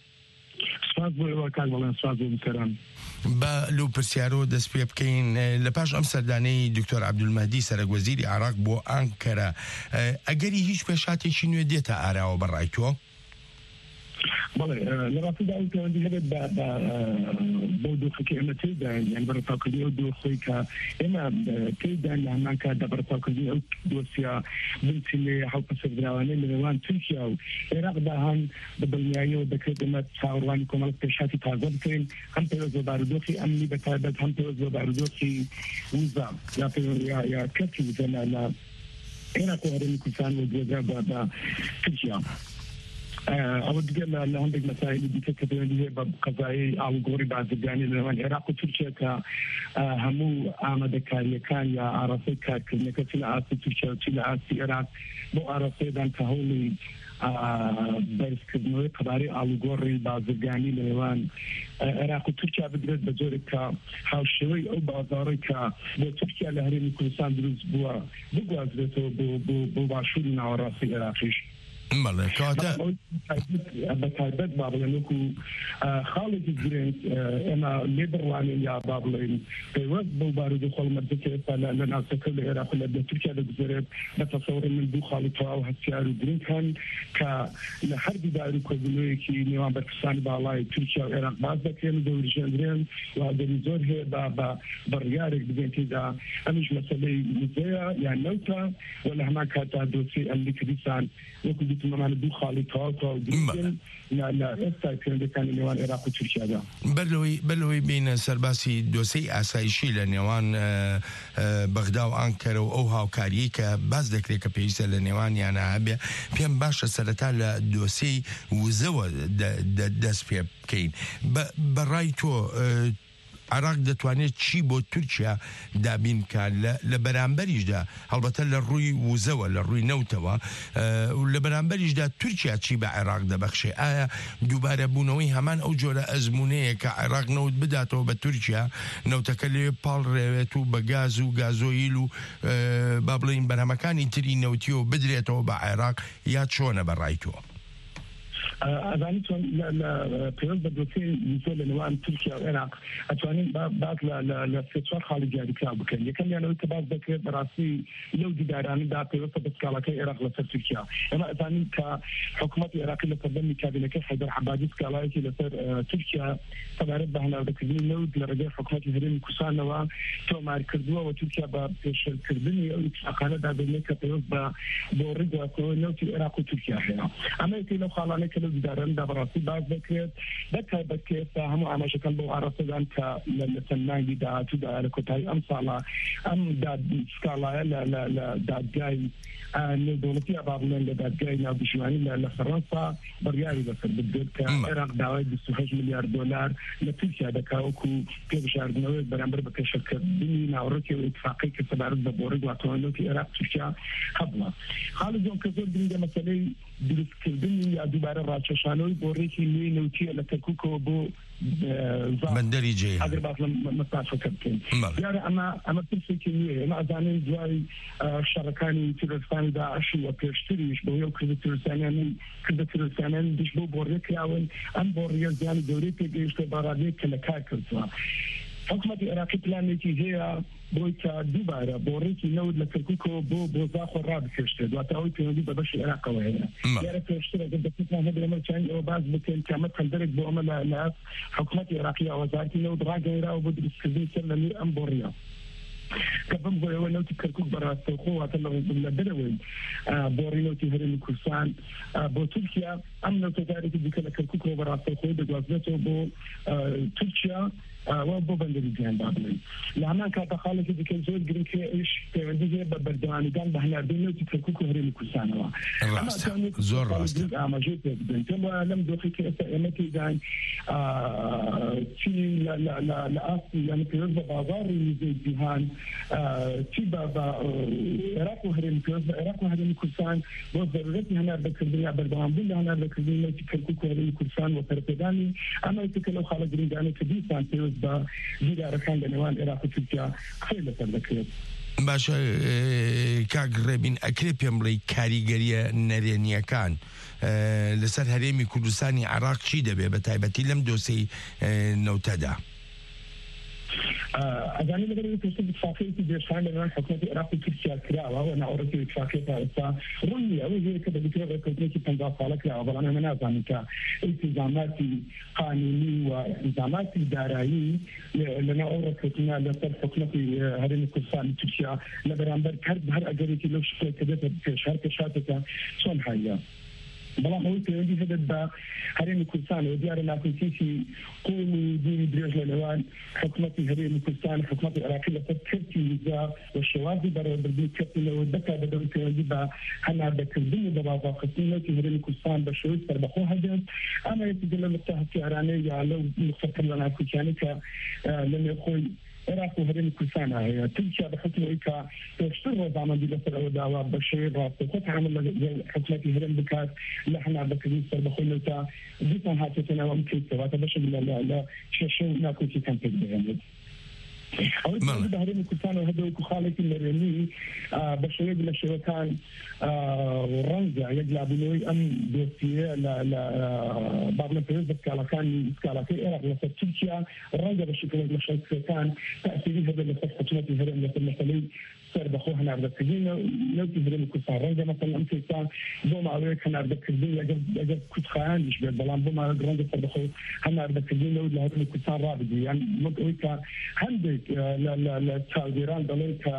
سپاس بۆ ئێوە کاک بەڵێن سپاس بۆ بکەران. بە لەو پرسیارۆ دەست پێ بکەین لە پاش ئەم سەردانەی دکتۆر عەبدولمەهدی سەرۆکوەزیری عراق بۆ ئانکەرە ئەگەری هیچ پێشاتێکی نوێ دێتە ئاراوە بەڕای تۆ؟ بەڵێ لە ڕاستیدا ئەو پەیوەندی هەبێت بۆ دۆخەکە ئێمە تێداین یان بەڕێوەچاوکردنی ئەو دۆخەی کە ئێمە تێداین لە هەمان کاتدا بەڕێوەچاوکردنی ئەو دۆسیە بنچینێ هەڵپەسەردراوانەی لە نێوان تورکیا و عێراقدا هەن بە دڵنیاییەوە دەکرێت ئێمە چاوەڕوانی کۆمەڵ پێشاتی تازە بکەین هەم پێوەست بە بارودۆخی ئەمنی بەتایبەت هەم پێوەست بە بارودۆخی وزا یا کەرتی وزە لە عێراق و هەرێمی کوردستان و جێگا بە تورکیا. ئەوە دیگە لە هەندێک مەسایلی دیکە کە پەیوەندی هەیە بە قەزایی ئاڵوگۆڕی بازرگانی لە نێوان عێراق و تورکیا کە هەموو ئامادەکاریەکان یا ئاراستەی کارکردنەکە چ لە ئاستی تورکیا و چ لە ئاستی عێراق بۆ ئاراستەیەدان کە هەوڵی بەرزکردنەوەی قەبارەی ئاڵوگۆڕی بازرگانی لە نێوان عێراق و تورکیا بدرێت بە جۆرێک کە هاوشێوەی ئەو بازاڕی کە بۆ تورکیا لە هەرێمی کوردستان دروست بووە بگوازرێتەوە بۆ باشووری ناوەڕاستی عێراقیش. بەڵێ کاتە بەتایبەت با بڵێن وەکو خاڵێکی گرنگ ئێمە لێ بڕوانین یا با بڵێن پەیوەست بەو بارودۆخ هەڵمەرجەکە ئێستا لە ناوچەکە لە عێراق لە تورکیا دەگوزارێت بە تەسەوڕی من دوو خاڵی تەواو هەستیار و گرنگ هەن کە لە هەردوو داری کۆبوونەوەیەکی نێوان بەرپرسانی باڵای تورکیا و عێراق باز دەکرێن و دەوریژێنرێن و ئەگەری زۆر هەیە بە بڕیارێک بگەین تێدا ئەمیش مەسەلەی وزەیە یان نەوتە و لە هەمان کاتدا دۆسیی ئەمنی کوردستان وەکو تمامان دوو خاڵی تەواو تەواو گرنگن لە ئێستا پەیوەندیەکانی نێوان عێراق و تورکیادا. بەرلەوەی بینە سەرباسی دۆسەی ئاسایشی لە نێوان بەغدا و ئانکەرە و ئەو هاوکاریی کە باز دەکرێت کە پێویستە لە نێوانیانە هەبێ پێم باشە سەرەتا لە دۆسەی وزەوە دەست پێ بکەین. بەڕای تۆ عراق دەتوانێت چی بۆ تورکیا دابین کار لە بەرامبەریشدا هەڵبەتە لە ڕووی وزەوە لە ڕووی نەوتەوە لە بەرامبەریشدا تورکیا چی بە عێراق دەبەخشێ ئایا دووبارە بوونەوەی هەمان ئەو جۆرە ئەزمونەیە کە عێراق نەوت بداتەوە بە تورکیا نەوتەکە لێ پاڵ ڕێوێت و بە گاز و گازۆیل و با بڵین بەرهەمەکانی تری نەوتیەوە بدرێتەوە بە عێراق یا چۆنە بەڕایتەوە ئەزانی چۆن پێوەست بە دۆسێ زۆر لە نێوان تورکیا و عێراق ئەتوانین باز لە سێ چوار خاڵی دیاریکرا بکەین یەکەمیانەوەی کە باز دەکرێت بەڕاستی لەو دیدارانەدا پێوەستە بە سکاڵەکەی عێراق لەسەر تورکیا ئێمە ئەزانین کە حکوومەتی عێراقی لە سەردەمی کابینەکەی حەیدەر عەبادی سکاڵایەکی لەسەر تورکیا تەبارەت بە هەناردەکردنی نەوت لە ڕێگەی حکوومەتی هەرێمی کوردستانەوە تۆمار کردووە و تورکیا بە پێشێلکردنی ئەو اتفاقانەدا دەبێت کە پێوەست بە بۆ ڕێگەوەی نەوتی عێراق و تورکیا هەیە ئەمە یەکەی لەو خاڵانەی کە دارن دا بەڕاستی باز دەکرێت بەتایبەت کە ئێستا هەموو ئاماژەکان بۆ ئاڕاستەدان کە لە چەندمانگی داهاتوودا لە کۆتایی ئەم ساڵە ئەم سکاڵایە لە دادگای نێودەوڵەتی با بڵێن لە دادگای ناودیشمانی لە فەڕەنسا بڕیاری بەسەر بدرێت کە عێراق داوای بیست و هەشت میلیارد دۆلار لە تورکیا دەکا وەکو پێبژاردنەوەی بەرامبەر بە پێشەکردنی ناوەڕۆکی و ئیتفاقی کە سەبارەت بە بۆ ڕێگەواتەوەی عێراق تورکیا هەبووە خاڵی جۆن کە زۆر گرنگە مەسەلەی دروستکردنی یا دووبارە ڕاکێشانەوەی بۆ ڕێکی نوێی نەوتیە لە کەرکووکەوە بۆ بەندەری جێهان ئەگەر باس لە مەسافەکە بکەین دیارە ئەمە ئەمە پرسێکی نوێیە ئێمە ئەزانین دوای شەڕەکانی تیرۆریستانی داعش و پێشتریش بەهۆی ئەو کردە تیرۆریستانیانی کردە تیرۆریستانیانی دیش بۆ بۆ ڕێکراون ئەم بۆ ڕێ زیانی گەورەی پێگەیشتە بەڕادەیەک کە لە کار کردووە حکوومەتی عێراقی پلانێکی هەیە بۆی کە دووبارە بۆ ڕێکی نەوت لە کەرکووکەوە بۆ بۆ زاخۆ ڕابکێشتێت دواتە ئەوەی پەیوەندی بە بەشی عێراقەوە هەیە دیارە پێشتر ئەگەر دەستمان هەبێت ئەمە چەند ئەوە باز بکەین کە ئەمە تەندەرێک بۆ ئەمە لە حکوومەتی عێراقی وەزارەتی نەوت ڕاگەیراوە بۆ دروستکردنی سەر لە نوێ ئەم بۆ ڕێیە کە بم بۆیەوە نەوتی کەرکووک بەڕاستەوخۆ واتە لە دەرەوەی بۆ ڕێی نەوتی هەرێمی کوردستان بۆ تورکیا ئەم نەوتەدارێکی دیکە لە کەرکووکەوە بەڕاستەوخۆ دەگوازرێتەوە بۆ تورکیا و بۆ بەندەری جیهان با بڵێن لە هەمان کاتە خاڵێکی دیکە زۆر گرنگکە ئەویش پەیوەندی هەیە بە بەردەوامیدان بە هەناردەی نەوتی کەرکووک و هەرێمی کوردستانەوە زۆر ڕاستە ئاماژەی پێ بدەین پێم وایە لەم دۆخی کە ئێستا ئێمە تێدان چی لە ئاستی یعنی پێوەست بە بازاڕی ویزەی جیهان چی بە عێراق و هەرێمی پێوەست بە عێراق و هەرێمی کوردستان بۆ ضرورەتی هەناردەکردنی یا بەردەوامبوون لە هەناردەکردنی نەوتی کەرکووک و هەرێمی کوردستان و پەرپێدانی ئەمە یەکێکە لەو خاڵە گرنگانەی کە دیسان پێوەست بە دیدارەکان لە نێوان عێراق و تورکیا قسەی لەسەر دەکرێت باشە کاگڕێبین ئەکرێ پێم بڵێ کاریگەریە نەرێنیەکان لەسەر هەرێمی کوردستانی عێراق چی دەبێت بە تایبەتی لەم دۆسەی نەوتەدا ئەزانی لەبەر پێشتر اتفاقیەتی دێشان لە نێوان حکوومەتی عێراق و تورکیا کراوە و ناوەڕەتی اتفاقیەتە ئێستا ڕوونی ئەوەی هەیە کە دەبێترێت ڕێککەوتنێکی پەنجا ساڵە کراوە بەڵام ئێمە نازانین کە ئیلتیزاماتی قانونی و ئیلتیزاماتی دارایی لەناو ئەو ڕێککەوتنە لەسەر حکوومەتی هەرێمی کوردستانی تورکیا لە بەرامبەر هەر هەر ئەگەرێکی لەو شتێک کە دێتە پێش هەر پێشاتێکە چۆن هەیە بەڵام ئەوەی پەیوەندی هەبێت بە هەرێمی کوردستانەوە دیارە ناکۆچیی قوڵ و دووری درێژ لە نێوان حکوومەتی هەرێمی کوردستان حکوومەتی عێراقی لەسەر کەرتی ویزا و شێوازی بەڕێوەبردنی کەرتینەوە دەکا بەدەوری پەیوەندی بە هەناردەکردن و بەبازاڕخستنی نەوتی هەرێمی کوردستان بە شێوەی سەربەخۆ هەبێت ئەمە یەکێک لە مستەهەتیارانەی یا لەو مستەقل لە ناکۆچیانەی کە لە نێوخۆی عێراق و هەرێمی کوردستان هەیە تورکیا بەخەتەوەی کە پێشتر ڕۆژامەندی لەسەر ئەوە داوا بە شێوەی ڕاستەوخۆ تەعامل لەگەڵ حکوومەتی هەرێم بکات لە هەناردەکردنی سەربەخۆی نەوتە دیسان هاتێتە ناو ئەم کێسەوە بەشێک لە شێشەی ناکۆچیەکان پێ بدەهێنێت ئەوەی بە هەرێمی کوردستانەوە هەدەوەکو خاڵێکی نەرێنی بە شێوەیەک لە شێوەکان ڕەنگە یەک لابوونەوەی ئەم دۆسیە لە بابنە پێوەست بە سکاڵەکانی سکاڵەکەی عێراق لەسەر تورکیا ڕەنگە بە شێوەیەک لە شێوەکان تەئسیری هەبێت لەسەر حکوومەتی هەرێم لەسەر مەسەلەی سەربەخۆ هەناردەکردنی نەوتی هەرێمی کوردستان ڕەنگە مەسەڵەن ئەم کێسان بۆ ماوەیەک هەناردەکردن ئەگەر کوردخایانیش بێت بەڵام بۆ ماوەیەک ڕەنگە سەربەخۆ هەناردەکردنی نەوت لە هەرێمی کوردستان ڕابدی یان وەک ئەوەی کە هەندێک لە چاودێران دەڵێن کە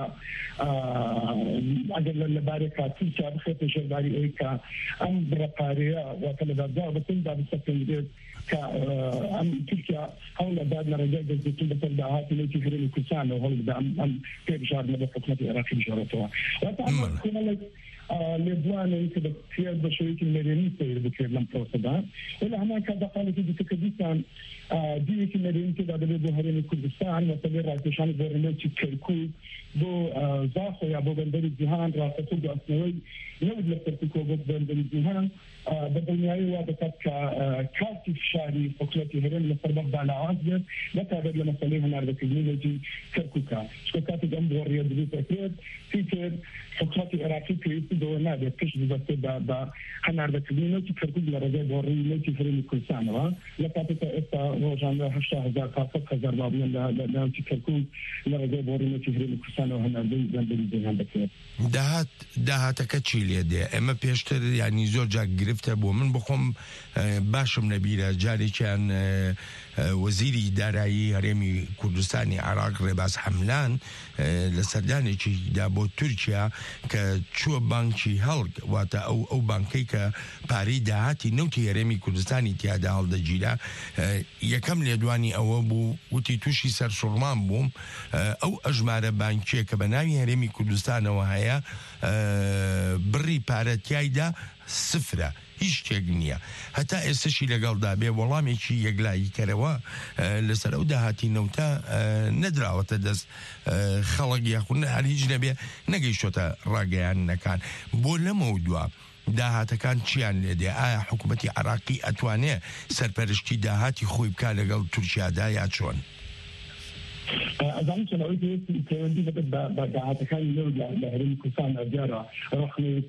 ئەگەر لەبارێکە تورکیا بخێتە ژێرباری ئەوەی کە ئەم بڕەپارەیە واتە لە دادگا بەسەردا بسەپێنرێت کە ئەم تورکیا هەوڵ لەداد لە ڕێگای دەستگرتن بەسەر داهاتی نەوتی هەرێمی کوردستانەوە هەوڵ بدە ئەم پێبژاردنە بە حکوومەتی عێراقی بژێڕێتەوە واتە ئەمە کۆمەڵێک لبوان كده في بشوية المدنية بكير لم توصدا إلى هناك دخلت في كردستان دي في المدنية كده بدو هرين كردستان وتبي راتشان برنامج كركوك بو زاخو يا بو بندر الجهان راتشو بأسنوي نود لفتكو بو بندر الجهان بدل نهاية وابتك كاتف شاري فقلتي هرين لفربق على عازب لا تعبد لما سليها نارد كمينجي كركوكا شو كاتب أمد ورياض بيت أكيد فيكر فقلتي عراقي كريسي دو نادي كش بزبط با هنارد كمينجي كركوك لرجاء بوري ميتي فريني كل سنة لا تعبد إستا روجان هشتا هزار كافك هزار بابين لنامتي كركوك لرجاء بوري ميتي فريني كل سنة وهنارد بندر الجهان بكير دهات دهات كتشيليا دي اما بيشتر يعني زوجا گرفته بو من بخوم باشم نبیره جاری كان وزيري دارایی هرمی کردستانی عراق رباس حملان لسردانی چی دابو ترکیا که چو بانکی هلگ واتا او او بانکی که پاری دهاتی نوتی هرمی کردستانی تیاده هل دجیلا یکم لیدوانی او بو وتی توشی سر سرمان بوم او اجمار بانکی که بناوی هرمی کردستان و هیا بری پارتیایدا صفرە هیچ شتێک نییە هەتا ئێستاشی لەگەڵدا بێ وەڵامێکی یەکلایی کەرەوە لەسەر ئەو داهاتی نەوتە نەدراوەتە دەست خەڵک یاخود هەر هیچ نەبێ نەگەیشتۆتە ڕاگەیاندنەکان بۆ لەمەوە دووە داهاتەکان چیان لێدێ ئایا حکوومەتی عراقی ئەتوانێ سەرپەرشتی داهاتی خۆی بکا لەگەڵ تورکیادا یا چۆن؟ أظن أن أريد أن أقول بعد كان يوجد لهرم كوسان أجارة رخنة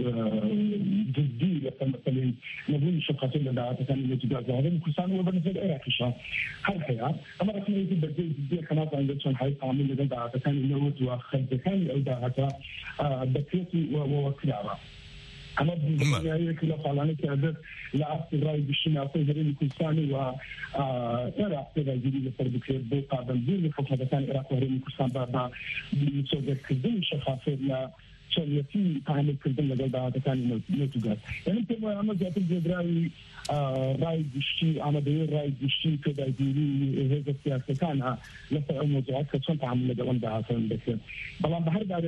جدية مثلا نقول شقتين بعد كان يوجد لهرم كوسان وبنزل العراق شان هل حياة أما رخنة جدية جدية كانت عند شان حي عامل لدى بعد كان يوجد وخلد كان أو بعد بكيتي ووكلارة أنا بالنهاية كلا فعلانة كعدد لعبت رأي بالشمال في هرين كوساني و عراق رأي جديد لفربكير بوقع بنزيل لفترة كان عراق وهرين كوسان بابا بمسوجة كردن شخافير لا شريتي تعمل كردن لقل بعد كان نتوجد يعني انت ما عمل جات الجدرائي رأي بشتي أنا بير رأي بشتي كده يديري هذا السياسة كان لفع الموضوعات كشون تعمل لقل بعد كان بكير بلان بحر بعد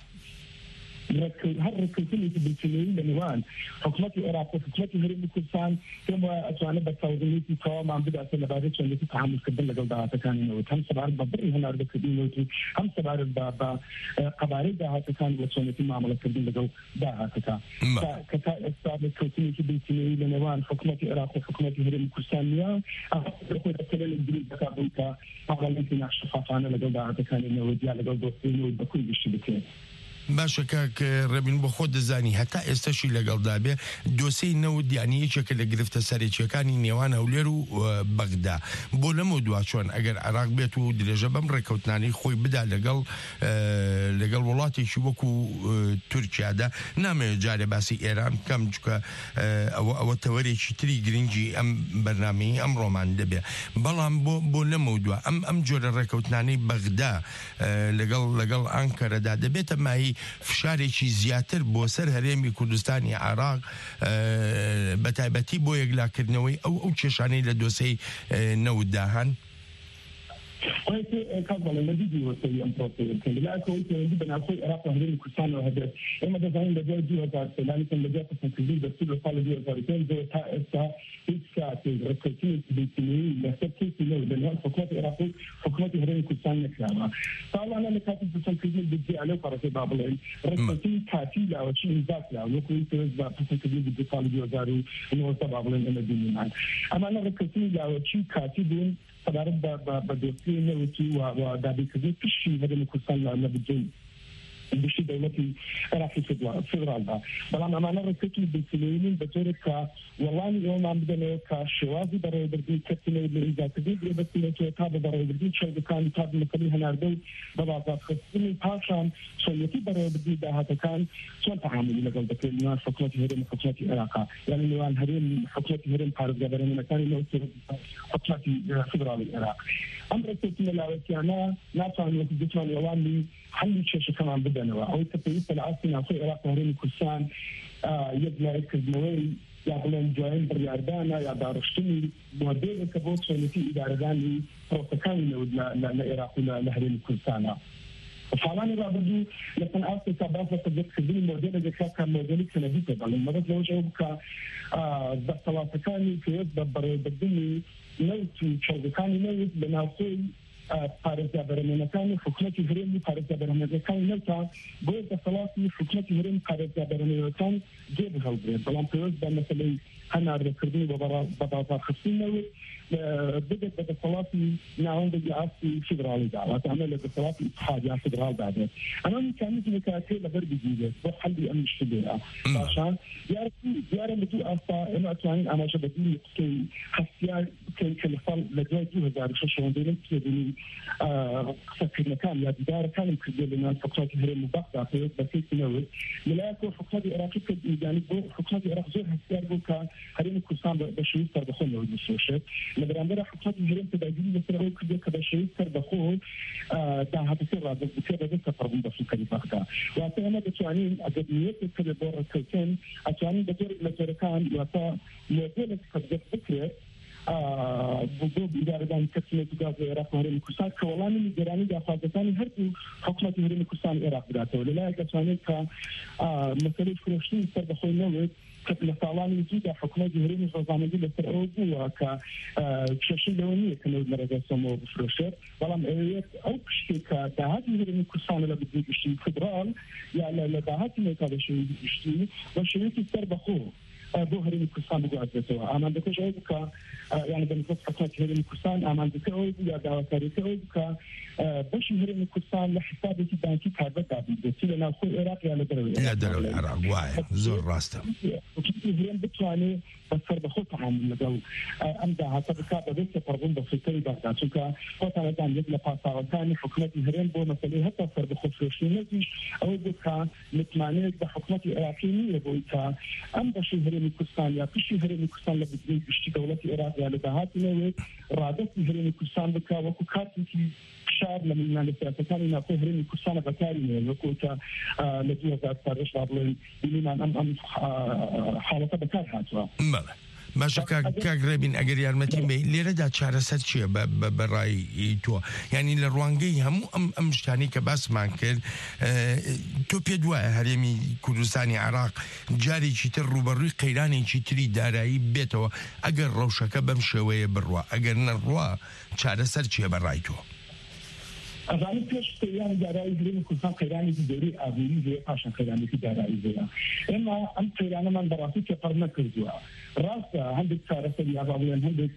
هر كل بالكلين بنوان حكومة العراق وحكومة هرم كردستان كما أتوانا بتوظيفي كمان عم بدأ سنبادة شو اللي تتعامل كده لقل ده كان إنه هم سبعة ببري هنا أرد كدين هم سبعة ب قبائل ده كان وشون اللي معاملة كده لقل ده كان كتا استعمل كل بالكلين بنوان حكومة العراق وحكومة هرم كردستان يا أخذ الكلام الجديد بكابوكا على اللي نشوفه لقل ده كان إنه وديا لقل دوستين وبكل بشي باشە کاک ڕەبین بۆ خۆ دەزانی هەتا ئێستاشی لەگەڵدا بێ دۆسەی نەوت دیانی یەکێکە لە گرفتە سەرێکیەکانی نێوان هەولێر و بەغدا بۆ لەمە دوا چۆن ئەگەر عراق بێت و درێژە بەم ڕێکەوتنانی خۆی بدا لەگەڵ لەگەڵ وڵاتێکی وەکو تورکیادا نامەوێت جارێ باسی ئێران بکەم چکە ئەوە ئەوە تەوەرێکی تری گرنگی ئەم بەرنامەی ئەمڕۆمان دەبێ بەڵام بۆ بۆ لەمە دوا ئەم ئەم جۆرە ڕێکەوتنانەی بەغدا لەگەڵ لەگەڵ ئانکەرەدا دەبێتە مای فشارێکی زیاتر بۆ سەر هەرێمی کوردستانی عراق بەتایبەتی بۆ یەکلاکردنەوەی ئەو ئەو کێشانەی لە دۆسەی نەوداهان وهي كذا لما بيجي وسوي امبروتين كان لا كويس يجي بناخذ عراق وهرين كردستان وهذا اما ده زين ده جو هذا لانه كان ده تنفيذ بس كل صار دي وزارتين زي تا اسا اسا ركتين بيتني لفتي كيلو لانه حكومه العراق حكومه هرين كردستان كلامها طبعا انا كاتب تنفيذ بدي عليه قرار بابلين ركتين كاتيلا وشي ذات لا لو كنت بقى تنفيذ بدي قال دي وزاري انه سبابلين انا دي اما انا ركتين لا وشي كاتبين قرار بدوسين نوتي ودابي كذي كشي هذا المكسان لأنه بجي بشي دولتي راح يفضل فضل بلان أمانة ركتي بالسليمين بجرك والله يوم عم بدنا كشوازي برا بردين كتنا إذا كذي بس إنه تاب برا بردين شو كان تاب مكمل هناردي ببعض خصني باشان شو يتي برا بردين ده هذا كان شو تعامل لقل بكل ناس حكومة هرم حكومة العراق يعني نوان هرم حكومة هرم حارب جبرنا مكان إنه حكومة فدرالي العراق أمر كتنا لا وكيانا نافع إنه كجسمان يواني حل شيء كمان بدنا أو تبيت العاصمة في العراق وهرين كردستان يبنى كردنوي يعملون جوين برياردانا يا دارشتني موديل كبوت شنتي إدارة داني بروتوكول للعراق ولا لهرين كردستان فعلان رابطي لكن أصل كباسة تجد كذي موديل ذكاء كموديل سنديته بل ما بس لو شو بك بطلات كاني في بدبر بدني نوت شو كاني نوت بناوي پارێزا بەرەمێنەکانی حکومەتی هەرێمی پارێزا بەرەمێنەکانی نەوتا بۆ دەسەڵاتی حکومەتی هەرێمی پارێزا بەرەمێنەکان جێ بهەڵبرێت بەڵام پێویست بە مەسەلەی هەناردەکردنی بە بەبازارخستنەوەی بدێت بە دەسەڵاتی ناوەندێکی ئاستی فیدراڵیدا واتە ئەمە لە دەسەڵاتی اتحادیە فیدراڵدا بێت ئەمە میکانیزمێکە هەیە لەبەر بگیرێت بۆ حەلی ئەم مشکلەیە باشان دیارە لە دوو ئاستا ئێمە ئەتوانین ئاماژە بەدووری قسەی هەستیار بکەین کە لە ساڵ لە دوای دوو هەزار و شەش ئەوەندەی پێدنی قسەکردنەکان یا دیدارەکانم کردێ لە ناو حکومەتی هەرێمی بەغدا پێویست بە سێکردنەوەی لەلایەکەوە حکومەتی عێراقی کرد یعنی بۆ حکومەتی عێراق زۆر هەستیار بوو کە هەرێمی کوردستان بە شێوەی سەربەخۆیەوە بفرۆشێت لە بەرامبەر حکومەتی هەرێم پێداگیری لەسەر ئەوەی کردێت کە بە شێوەی سەربەخۆ داهاتەکەی ڕادەستکە بەبێت سەفەربوون بە سوکەری بەغدا واتە ئێمە دەتوانین ئەگەر نیەتێک کردێت بۆ ڕێککەوتن ئەتوانین بە جۆرێک لە جۆرەکان واتە مۆدێلێک قەدەت بکرێت بۆ ئیدارەدانی کەسێتی گاز لە عێراق و هەرێمی کوردستان کە وەڵامی نیگەرانی داخوازەکانی هەردوو حکومەتی هەرێمی کوردستان عێراق بداتەوە لەلایەک دەتوانێت کە مەسەلەی فرۆشتنی سەربەخۆی نەوێت لە ساڵانی دوودا حکومەتی هەرێمی ڕۆژانەگی لەسەر ئەوە بووە کە کێشەی لەوە نییە کە نەوت لەرەگەسەمەوە بفرۆشێت بەڵام ئەوەیەک ئەو پشتێک کە داهاتی هەرێمی کوردستانە لە بدوی گشتی فدرال یا لە داهاتی نێتا بە شێوەی گشتی بە شێوەیەکی سەربەخۆ بۆ هەرێمی کوردستان بگوازێتەوە ئامادەکەش ئەو بکە یعنی بەنسبەت حکومەتی هەرێمی کوردستان ئامادەکە ئەو بوو یا داواکاریەکە ئەو بکە بەشی هەرێمی کوردستان لە حسابێکی بانکی کاربەردا بێت لە ناوخۆی عێراق یا لە دەرەوەی عێراق وایە زۆر ڕاستە هەرێم بتوانێت بە سەربەخۆ تەعامل لەگەڵ ئەم داهاتە بکات بەبێت سەفەربوون بە سوکەری بەغدا چونکە خۆتانەدان یەک لە پاساوەکانی حکومەتی هەرێم بۆ مەسەلەی هەتا سەربەخۆ فرۆشتنی نەزیش ئەوە بوو کە متمانەیەک بە حکومەتی عێراقی نییە بۆی کە ئەم بەشی هەرێمی کوردستان یا پشتی هەرێمی کوردستان لە بدوی گشتی دەوڵەتی عێراق یا لە داهاتی نەوێت ڕادەستی هەرێمی کوردستان بکات وەکو کاتێکی شار لە میلانە سیاسەکانی ناوخۆی هەرێمی کوردستانە بەکاری نێن وەکو کە لە دوو هەزار و چواردە دا بڵێن بینیمان ئەم ئەم حاڵەتە بەکار هاتووە. باشە کاگرێبین ئەگەر یارمەتی بێ لێرەدا چارەسەر چییە بەڕای تۆ ینی لە ڕوانگەی هەموو ئەم ئەم شتانی کە باسمان کرد تۆ پێ دوایە هەرێمی کوردستانی عێراق جارێکی تر ڕوبەڕووی قەیرانێکی تری دارایی بێتەوە ئەگەر ڕەوشەکە بەم شێوەیە بڕوە ئەگەر نەڕوا چارەسەر چییە بەڕای تۆ؟ ئەزانی پێش قەیرانی دارایی هەرێمی کوردستان قەیرانێکی گەورەی ئابووری هەیە پاشان قەیرانێکی دارایی هەیە ئێمە ئەم قەیرانەمان بەڕاستی تێپەڕ نەکردووە ڕاستە هەندێک چارەسەری یا بڵێن هەندێک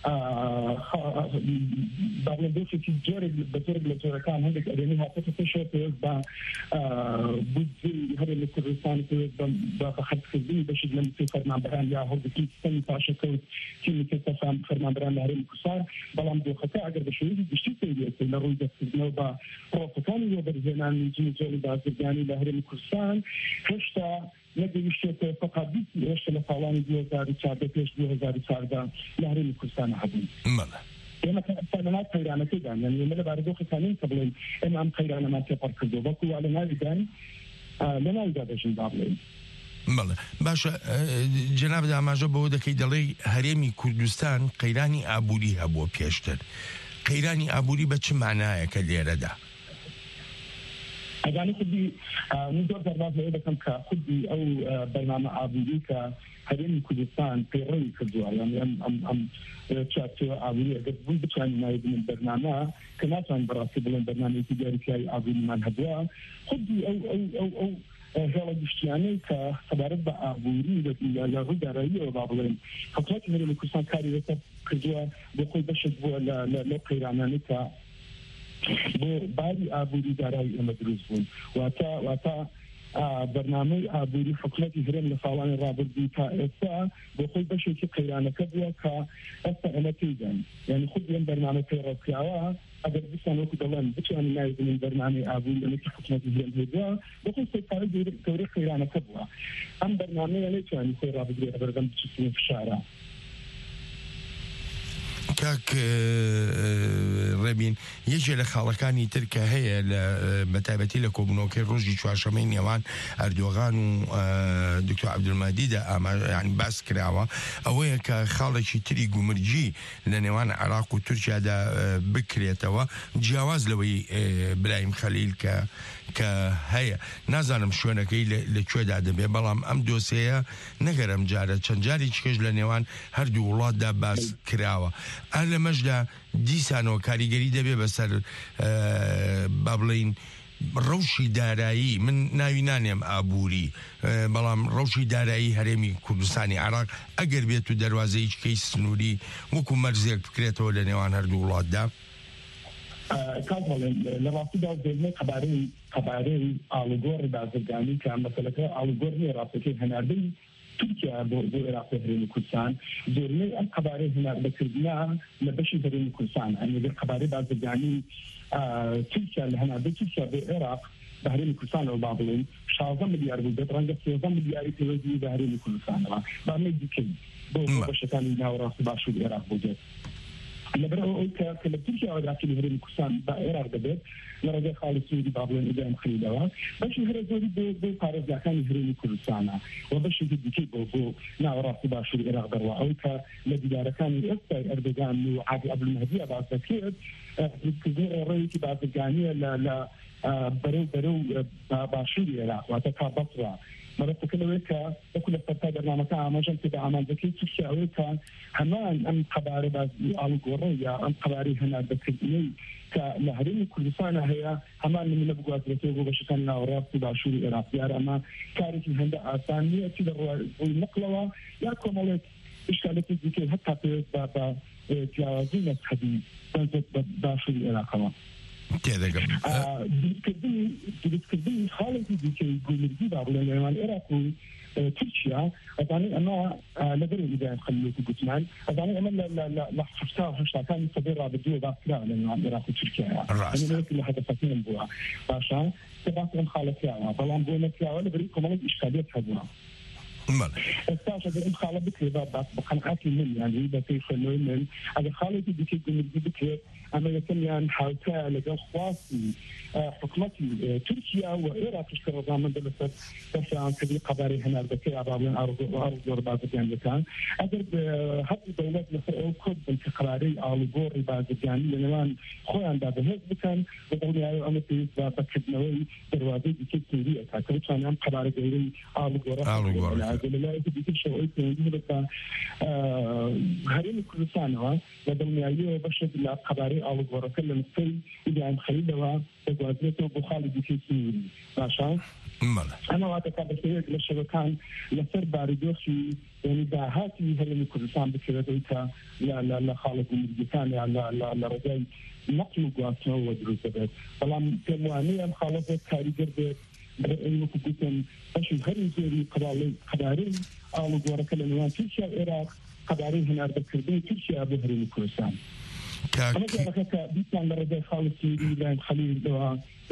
باڵێن دۆشێکی جۆرێک بە جۆرێک لە جۆرەکان هەندێک ئەرێنی هاتەتە پێشەوە پێویست بە بودجەی هەرێمی کوردستان پێویست بە خەرجکردنی بەشێک لە موچەی فەرمانبەران یا هەڵگرتنی سیستەمی پاشەکەوت تیمێکی فەرمانبەران لە هەرێمی کوردستان بەڵام دۆخەکە ئەگەر بە شێوەیەکی گشتی سەیرێت لە ڕووی دەستکردنەوە بە پرۆسەکانی وەبەرهێنانی جێی بازرگانی لە هەرێمی کوردستان هێشتا نەگەیشتێتە فقط بیستی هێشتا لە ساڵانی دوو هەزار و چواردە پێش دوو هەزار و چواردە لە هەرێمی کوردستان هەبوون. ئێمە لەناو قەیرانەکەیدان یعنی ئێمە لەبارەی دۆخەکانین کە بڵێن ئێمە ئەم قەیرانەمان تێپەڕ کردووە بەڵکو وا لە ناویدان لە ناویدا دەژین با بڵێن. بەڵێ باشە جەناب ئاماژە بەوە دەکەی دەڵێ هەرێمی کوردستان قەیرانی ئابووری هەبووە پێشتر قەیرانی ئابووری بە چ مانایە کە لێرەدا؟ ئەزانی خودی من زۆر دەرباز لەوە دەکەم کە خودی ئەو بەرنامە ئابووری کە هەرێمی کوردستان پەیڕەوی کردووە یعنی ئەم ئەم ئەم چارچێوە ئابووری ئەگەر بوون بتوانین ناوێبنین بەرنامە کە ناتوانین بەڕاستی بڵێن بەرنامەیەکی دیاریکاری ئابووریمان هەبووە خودی ئەو ئەو ئەو ئەو هێڵە گشتیانەی کە سەبارەت بە ئابووری لە ڕووی داراییەوە با بڵێن حکومەتی هەرێمی کوردستان کاری لەسەر کردووە بۆ خۆی بەشێک بووە لە قەیرانانەی کە بۆ باری ئابووری دارایی ئێمە دروست بوون واتە واتە بەرنامەی ئابووری حکومەتی هەرێم لە ساڵانی ڕابردوو تا ئێستا بۆ خۆی بەشێکی قەیرانەکە بووە کە ئێستا ئێمە تێیدان یعنی خود ئێم بەرنامە پێڕەوکراوە ئەگەر بستان وەکو دەڵێن بتوانین ناوێبنین بەرنامەی ئابووری لەمەکی حکومەتی هەرێم هێبووە بۆ خۆی سەرکاری گەورەی قەیرانەکە بووە ئەم بەرنامەیە نەیتوانین خۆی ڕابردوێ بەردەم بچووکین فشارە. کاک ڕێبین یەکێ لە خاڵەکانی ترکە هەیە لە بەتایبەتی لە کۆبوونەوەکەی ڕۆژی چوارشەمەی نێوان ئەردۆغان و دکتۆر عەبدولمادیدا ئاماژەیان باس کراوە ئەوەیە کە خاڵێکی تری گومرجی لە نێوان عێراق و تورکیادا بکرێتەوە جیاواز لەوەی برایم خەلیل کە کە هەیە نازانم شوێنەکەی لەکوێدا دەبێ بەڵام ئەم دۆسەیە نەگەرم جارە چەند جاری چکەش لە نێوان هەردوو وڵاتدا باس کراوە هەر لە مەشدا دیسانەوە کاریگەری دەبێ بەسەر با بڵین ڕەوشی دارایی من ناوی نانێم ئابووری بەڵام ڕەوشی دارایی هەرێمی کوردستانی عێراق ئەگەر بێت و دەواازەی چکەی سنووری وەکو مەرزێک بکرێتەوە لە نێوان هەردوو وڵاتدا لە ڕاستیدا زۆربەی قەبارەی قەبارەی ئاڵوگۆڕی بازرگانی کە مەسەلەکە ئاڵوگۆڕ نیە ڕاستەکەی هەناردەی تورکیا بۆ بۆ عێراقی هەرێمی کوردستان زۆربەی ئەم قەبارەی هەناردەکردنا لە بەشی هەرێمی کوردستان ئەگەر قەبارەی بازرگانی تورکیا لە هەناردەی تورکیا بۆ عێراق بە هەرێمی کوردستانەوە با بڵێن شازدە ملیار بوو دەت ڕەنگە سێزدە ملیاری پێوەزی بە هەرێمی کوردستانەوە بامەی دیکەی بۆ بەشەکانی ناوەڕاستی باشووری عێراق بۆ دێت لەبەر ئەوەی کە لە تورکیا وەداخلی هەرێمی کوردستان بە عێراق دەبێت لە ڕێگەی خاڵی سوودی با بڵێن ئیدام خەلیلەوە بەشی هەرە زۆری بۆ پارێزگاکانی هەرێمی کوردستانە و بەشێکی دیکەی بۆ بۆ ناوەڕاستی باشووری عێراق دەڕوا ئەوەی کە لە دیدارەکانی ئێستای ئەردۆغان و عادی عەبدولمەهدی باس دەکرێت دروستکردنی ڕێڕەوەیەکی بازرگانیە لە بەرەو بەرەو باشووری عێراق واتە تا بەسڕا مەبەستەکە لەوەیە کە وەکو لە سەرتا بەرنامەکە ئاماژەم کە بە ئامانجەکەی تورکیا ئەوەیە کە هەمان ئەم قەبارە بازی ئاڵوگۆڕە یا ئەم قەبارەی هەناردەکردنەی کە لە هەرێمی کوردستانە هەیە هەمان نمونە بگوازرێتەوە بۆ بەشەکانی ناوەڕاستی باشووری عێراق دیارە ئەمە کارێکی هەندە ئاسان نییە چی لە ڕووی نەقلەوە یا کۆمەڵێک ئیشکالێکی دیکەی هەتا پێویست بە جیاوازی مەزهەبی باشووری عێراقەوە دروستکردنی خاڵێکی دیکەی گومرگی با بڵێن لە نێوان عێراق و تورکیا ئەزانین ئەمە لەبەر ئیدام خەلیلەوەی گوتمان ئەزانین ئەمە لە هەفتا و هەشتاکانی سەدەی ڕابردووە باسکرا لە نێوان عێراق و تورکیاوە ئەمە لە هەدەفەکەیان بووە باشە کە باس ئەم خاڵەتیاوە بەڵام بۆ نەکراوە لەبەری کۆمەڵێک ئیشکالیەت هەبووە ئێستاش ئەگەر ئەم خاڵە بکرێت بە قەنعاتی من یانی بە پێی خوێندنەوەی من ئەگەر خاڵێکی دیکەی گومرگی بکرێت ئەمە یەکەمیان هاوتە لەگەڵ خواستی حکومەتی تورکیا و عێراقیش کە ڕەزامەندە لەسەر بەرچاوکردنی قەبارەی هەناردەکەی ئابابڵێن ئاڵوگۆڕ بازرگانیەکان ئەگەر هەردوو دەوڵەت لەسەر ئەو کورد بن کە قەبارەی ئاڵوگۆڕی بازرگانی لە نێوان خۆیاندا بەهێز بکەن بە دڵنیایی ئەمە پێویست بە بەکردنەوەی دەروازەی دیکەی سووریە تا کە بتوانیان ئەم قەبارە گەورەی ئاڵوگۆڕە لەلایەکی دیکە شەوەی پەیوەندی بە هەرێمی کوردستانەوە لە دڵنیاییەوە بەشێک لە قەبارەی ئاڵوگۆڕەکە لە نسخەی ئیدام خەلیلەوە دەگوازرێتەوە بۆ خاڵی دیکەی سنووری باشە ئەمە واتەکە بەشێک لە شەوەکان لەسەر باریدۆخی یعنی داهاتی هەرێمی کوردستان بکرێتەوەی کە لە خاڵە گومرگیەکان یان لە ڕێگای نەقل و گواستنەوە دروست دەبێت بەڵام پێم وانەیە ئەم خاڵە بێت کاریگەر بێت وەکو گوتم بەشی هەری زۆری قەبارەی ئاڵوگۆڕەکە لە نێوان تورکیا و عێراق قەبارەی هەناردەکردنی تورکیا بۆ هەرێمی کوردستان ئەمە جارەکە کە بیستان لە ڕێگای خاڵی سووری لایەن خەلیلەوە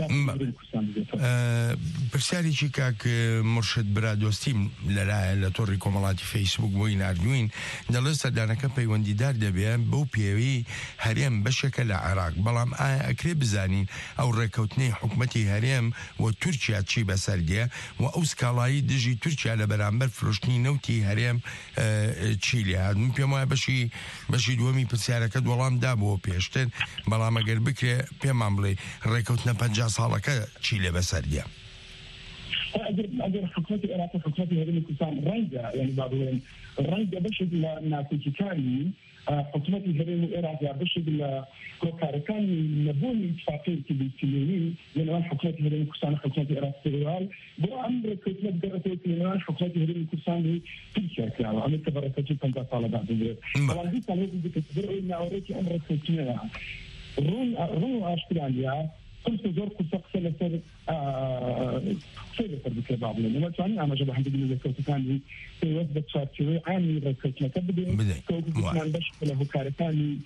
پرسیارێکی کاک مرشد برا دۆستیم لەلایە لە تۆڕی کۆمەڵاتی فەیسبوک بۆی نردوین دەڵێت سەردانەکە پەیوەندیدار دەبێت بەو پێوەی هەرێم بەشێکە لە عێراق بەڵام ئایا ئەکرێ بزانین ئەو ڕێکەوتنەی حکومەتی هەرێم و تورکیا چی بەسەردێ و ئەو سکاڵایی دژی تورکیا لە بەرامبەر فرۆشتنی نەوتی هەرێم چی لێ هاتن پێم وایە بەشی بەشی دووەمی پرسیارەکە وەڵام دا بۆ پێشتر بەڵام ئەگەر بکرێ پێمان بڵێ ڕێکەوتنە پەنجا ساڵەکە چی لێ بەسەردە ئەگەر حکومەتی عێراق و حکومەتی هەرێمی کوردستان ڕەنگە یعنی با بڵێن ڕەنگە بەشێک لە ناکۆکیەکانی حکومەتی هەرێم و عێراق یا بەشێک لە هۆکارەکانی نەبوونی اتفاقیەتی بیستیلێنی لە نێوان حکومەتی هەرێمی کوردستان و حکومەتی عێراق فێدرال بۆ ئەم ڕێکەوتنە بگەڕێتەوە لە نێوان حکومەتی هەرێمی کوردستان و تورکیا کراوە ئەمە کە بە ڕێکەوتی پەنجا ساڵە دابدرێت بەڵام دیسان هەیە بکەوێت ئەم ڕێکەوتنەیە ڕوون ئاشکرانیا كنت زور كنت أقصى لسر سير بك بعض من ما تعني أنا جب عندي من ذكر ثاني في وثبت شيء عامي ركضنا كبدي كوكب باش له كارثاني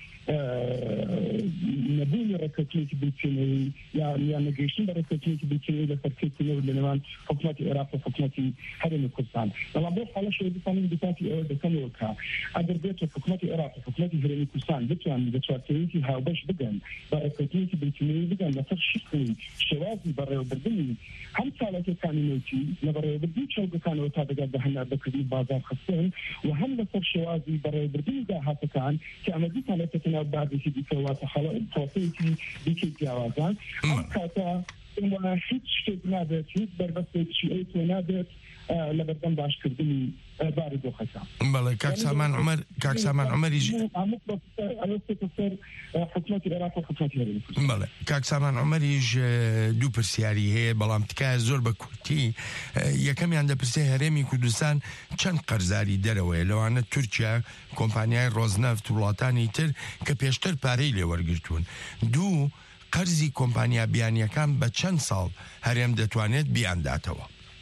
نبوني ركضتني بيتني يعني يعني جيشين ركضتني بيتني إذا فرقتني ولا نمان حكمتي العراق وحكمتي حرم كردستان لما بروح على شيء بثاني بتاعتي أو بثاني وكا أقدر بيت حكمتي العراق وحكمتي حرم كردستان بتوان بتواتيني هاو باش بدن ركضتني بيتني بدن لا تخشيني شوازي برا وبردني هم سالك كانوا نوتي لبرا وبردني شو كانوا وتابع قد هنا بكذي بازار خصين وهم لصر شوازي برا وبردني ده هذا كان كأمدي كانت تتنا بعد في ديك الوقت خلاص توصيتي ديك جوازان هم كذا إنه هيك شيء نادر هيك بربس شيء نادر لبردن باش كردني بارد وخشام. بله كاك سامان عمر كاك سامان عمر يجي. عمق على تصير حكومة العراق وحكومة الهند. بله كاك سامان عمر يجي دو برسياري هي بلام تكاز زور بكورتي يكمل عند برسي هرمي كردستان چند قرزاري دروي لو أن تركيا كومبانيا روزنفت ولاتاني تر كبيشتر باري لورجتون دو قرزي كومبانيا بيانيا كان بچند سال هرم دتوانيت بيان داتوا.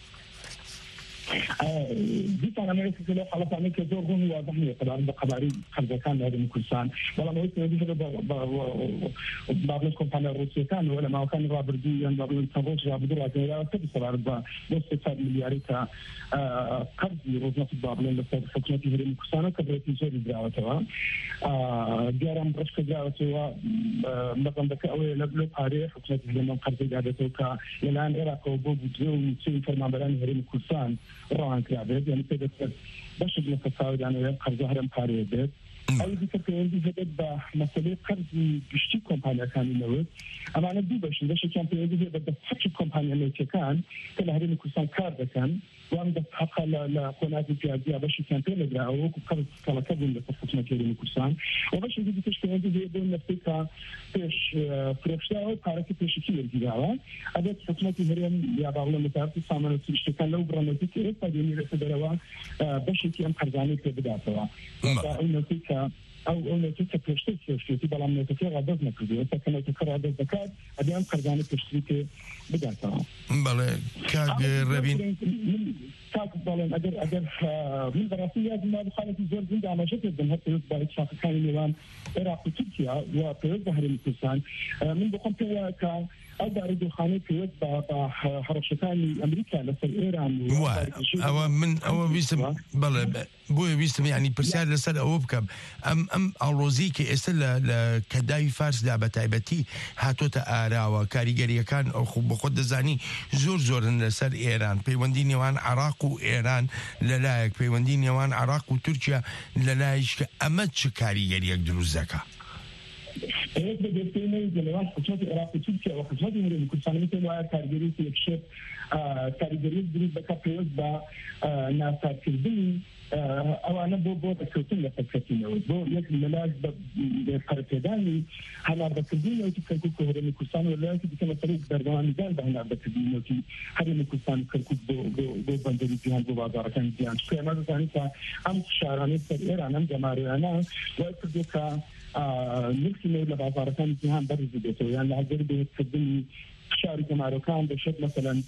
ديت أنا ما يصير له حالات عميق كزور هون واضحني طبعا بقباري خرجة كان هذا مكرسان ولا ما يصير هذا ب ب بعض الكومبانيات الروسية كان ولا ما كان رابردي يعني بعض التروج رابردي لكن لا تبي صار ب بس صار ملياريكا قرضي روزنا في بعض من الحكومات هذه مكرسان كبرت يزور الدعوة تمام جارم برش كدعوة توا مثلا بك أول لبلو قارئ حكومات هذه من قرضي دعوة توكا الآن العراق وبوب وزو وسين فرمان بلان هذه مكرسان روان كعبد يعني كده باش بنتفاوض يعني قرض هرم قارئ بيت أي ذيك الكلام هذا بمسألة قرض بيشتي كومبانيا كان ينوت أما أنا بدي باش باش كان في هذا بدأ حكي كومبانيا اللي كان كل هرم كوسان كارد كان وأنا بدأ حقا لقناة الجادية باش كان تلقى أو قرض كلا كذا لتفصيل هرم كوسان وباش يجي باش كان هذا بين نفسك فيش فريشة أو قارئ فيش كثير جداً هذا تفصيل هرم يا بعض المتعرف سامر تيجي كان لو برنامج إيه فديني رسالة باش كان قرضاني كبدأ توا فإنه أو أو نتيجة تشتري تشتري تبغى من نتيجة عدد نقدي إذا كان نتيجة عدد زكاة أديان قرضاني تشتري بدأتها. بله كاج ربين. كاج بله أجر أجر من دراسية ما بخالف الزور جدا ما جد من هالتوز بعد شاف كان اليوم العراق وتركيا وتوز ظهر الكردستان من بقوم كوا ك أو أريد خانة توز بحرشتان أمريكا لسه إيران. أو من أو بيسم بله بوي بيسم يعني برسالة لسه أو بكم أم أم أروزيك إسلا لكداي فارس دابة تايبتي هاتو تآرا وكاريجري كان أو بخد زاني زور زور لسر إيران بيوندين يوان عراق وإيران للايك بيوندين يوان عراق وتركيا للايش أمتش كاريجري يقدروا الزكاة. إيه بديتيني جلوان حكومة العراق وتركيا وحكومة الهند كردستان مثل ما كاريجري يكشف كاريجري دريد بكابيوز با ناسا كردي أو أنا بو بو بكرتين لفكرتين بو يك ملاج بقرطداني هنا بكردين أو تكركو كهرم كردستان ولا كده مثلا برنامج جان بهنا بكردين أو تي هرم كردستان كركو بو بو بو بندري جهان بو بازار كان جهان شو ما زاني كا أم شاراني سرير أنا جماري أنا وأكيد كا نفسي نقول لبازار كان جهان برز بيته يعني هذا بيتقدم شاري كماروكان بشد مثلا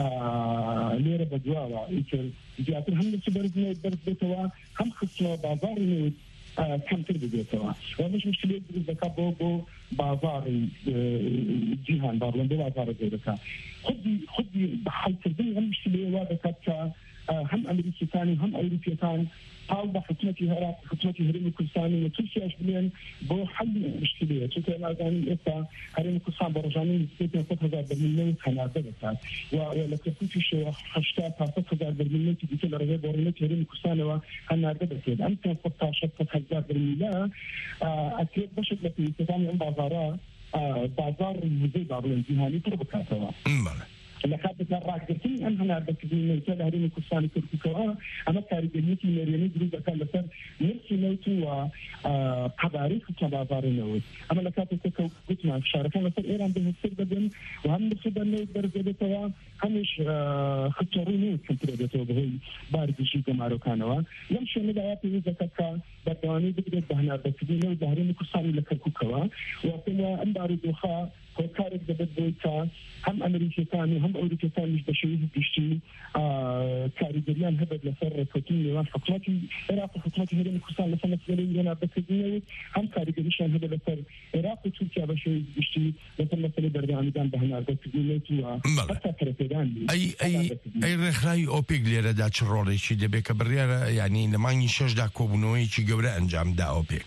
ليرة بدواوة يمكن جاءت هم نسبرز نيد برز بيتوا هم خصنا بازار نيد كم تربي بيتوا ومش مشكلة برز بكابو بو بازار جيهان بارلن بازار بيتوا خدي خدي بحال تربي هم مشكلة واحدة كا هم أمريكي ثاني هم أوروبي ثاني حاول بحكومة العراق حكومة هرم كردستان وتركيا أشبلين بو حل المشكلة شو كان أذان إثا هرم كردستان برجانين سبعين فترة برميلين كان عددها ولا كفوتي شو حشتات فترة برميلين تدي كل رجال برميلين هرم كردستان وكان عددها أنت فترة شتى هزار برميلا أكيد بشر لكن تتعامل عن بازارات بازار زي بعض الجهاني تربكاتها. لكن الراجعين أن هنا بكذين مثل هرم كردستان كردكوا أما كاريجنيتي مريني جروب كان لسر نفسي نوتوا قباري في بازار النوود أما لكن تكو قطنا شاركنا لسر إيران بهالسر بدن وهم بخدمة نود برزدتوا همش خطروني كنتربيتوا بهي بارد شيء كمارو كانوا يمشي ندايا في زكاة بدواني بدرت بهنا بكذين نود هرم كردستان لكركوا وكما أمبارو دوخا هۆکارێک دەبێت بۆی تا هەم ئەمریکەکان و هەم ئەوروپیەکانیش بە شێوەیەکی گشتی کاریگەریان هەبێت لەسەر ڕێککەوتنی نێوان حکوومەتی عێراق و حکوومەتی هەرێمی کوردستان لەسەر مەسئلەی هێنابەرکردنەوە هەم کاریگەریشیان هەبێت لەسەر عێراق و تورکیا بە شێوەیەکی گشتی لەسەر مەسئلەی بەردەوامیدان بە هەناردەکردنەوە و هەتا پەرەپێدانی ئەی ڕێکخراوی ئۆپێک لێرەدا چ ڕۆڵێکی دەبێت کە بڕیارە ینی لە مانگی شەشدا کۆبوونەوەیکی گەورە ئەنجامدا ئۆپێک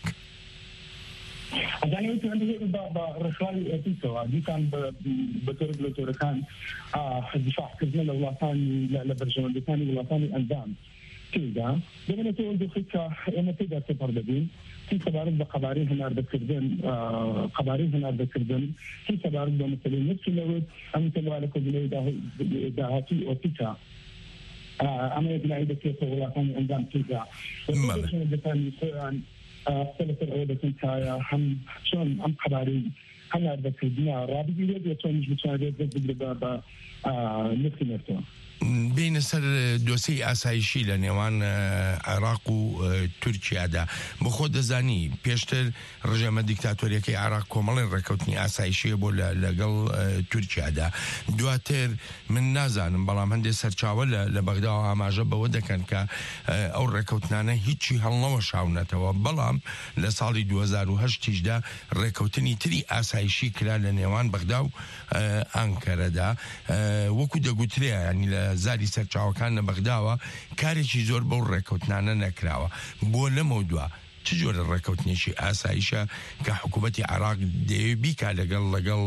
ئەزانێت بە ڕێکخراوی ئۆپێکەوە دیسان بەطور بلۆتۆرەکان دیفاعکردنە لە وڵاتانی لە بەرژەوەندەکانی وڵاتانی ئەندام تێدا دەبێتەوە دۆخی کە ئێمە تێدا سەپەر دەبین تی سەبارەت بە قەبارەی هەناردەکردن قەبارەی هەناردەکردن تی سەبارەت بە مەسەلەی نفسینەوە ئەم تەوا لە کۆبوونەوەی داهاتی ئۆپیکا ئەمە یەکلایی دەکرێتەوە وڵاتانی ئەندام تێدا بەرژەوەندەکانی خۆیان سەلەسەر ئەوە دەکەن کایە هەم چۆن ئەم قەبارەی هەناردەکردنە ڕابگیرێت یا چۆنیش بتوانێت دەست بگرێت بە نرخی نەفتەوە بینە سەر دۆسەی ئاسایشی لە نێوان عێراق و تورکیادا بۆ خۆ دەزانی پێشتر ڕژەمە دیکتاتۆریەکەی عێراق کۆمەڵی ڕێکەوتنی ئاسایشیە بۆ لەگەڵ تورکیادا دواتر من نازانم بەڵام هەندێک سەرچاوە لە بەغداوە ئاماژە بەوە دەکەن کە ئەو ڕێکەوتنانە هیچی هەڵنەوە شاونەتەوە بەڵام لە ساڵی دوو هەزار و هەشتیشدا ڕێکەوتنی تری ئاسایشی کرا لە نێوان بەغدا و ئەنکەرەدا وەکو دەگوترێ ینی لە زاری سەرچاوەکان لە بەغداوە کارێکی زۆر بەو ڕێکەوتنانە نەکراوە بۆ لەمە دووە چ جۆرە ڕێکەوتنێکی ئاسایشە کە حکوومەتی عێراق دەیەوێ بیکا لەگەڵ لەگەڵ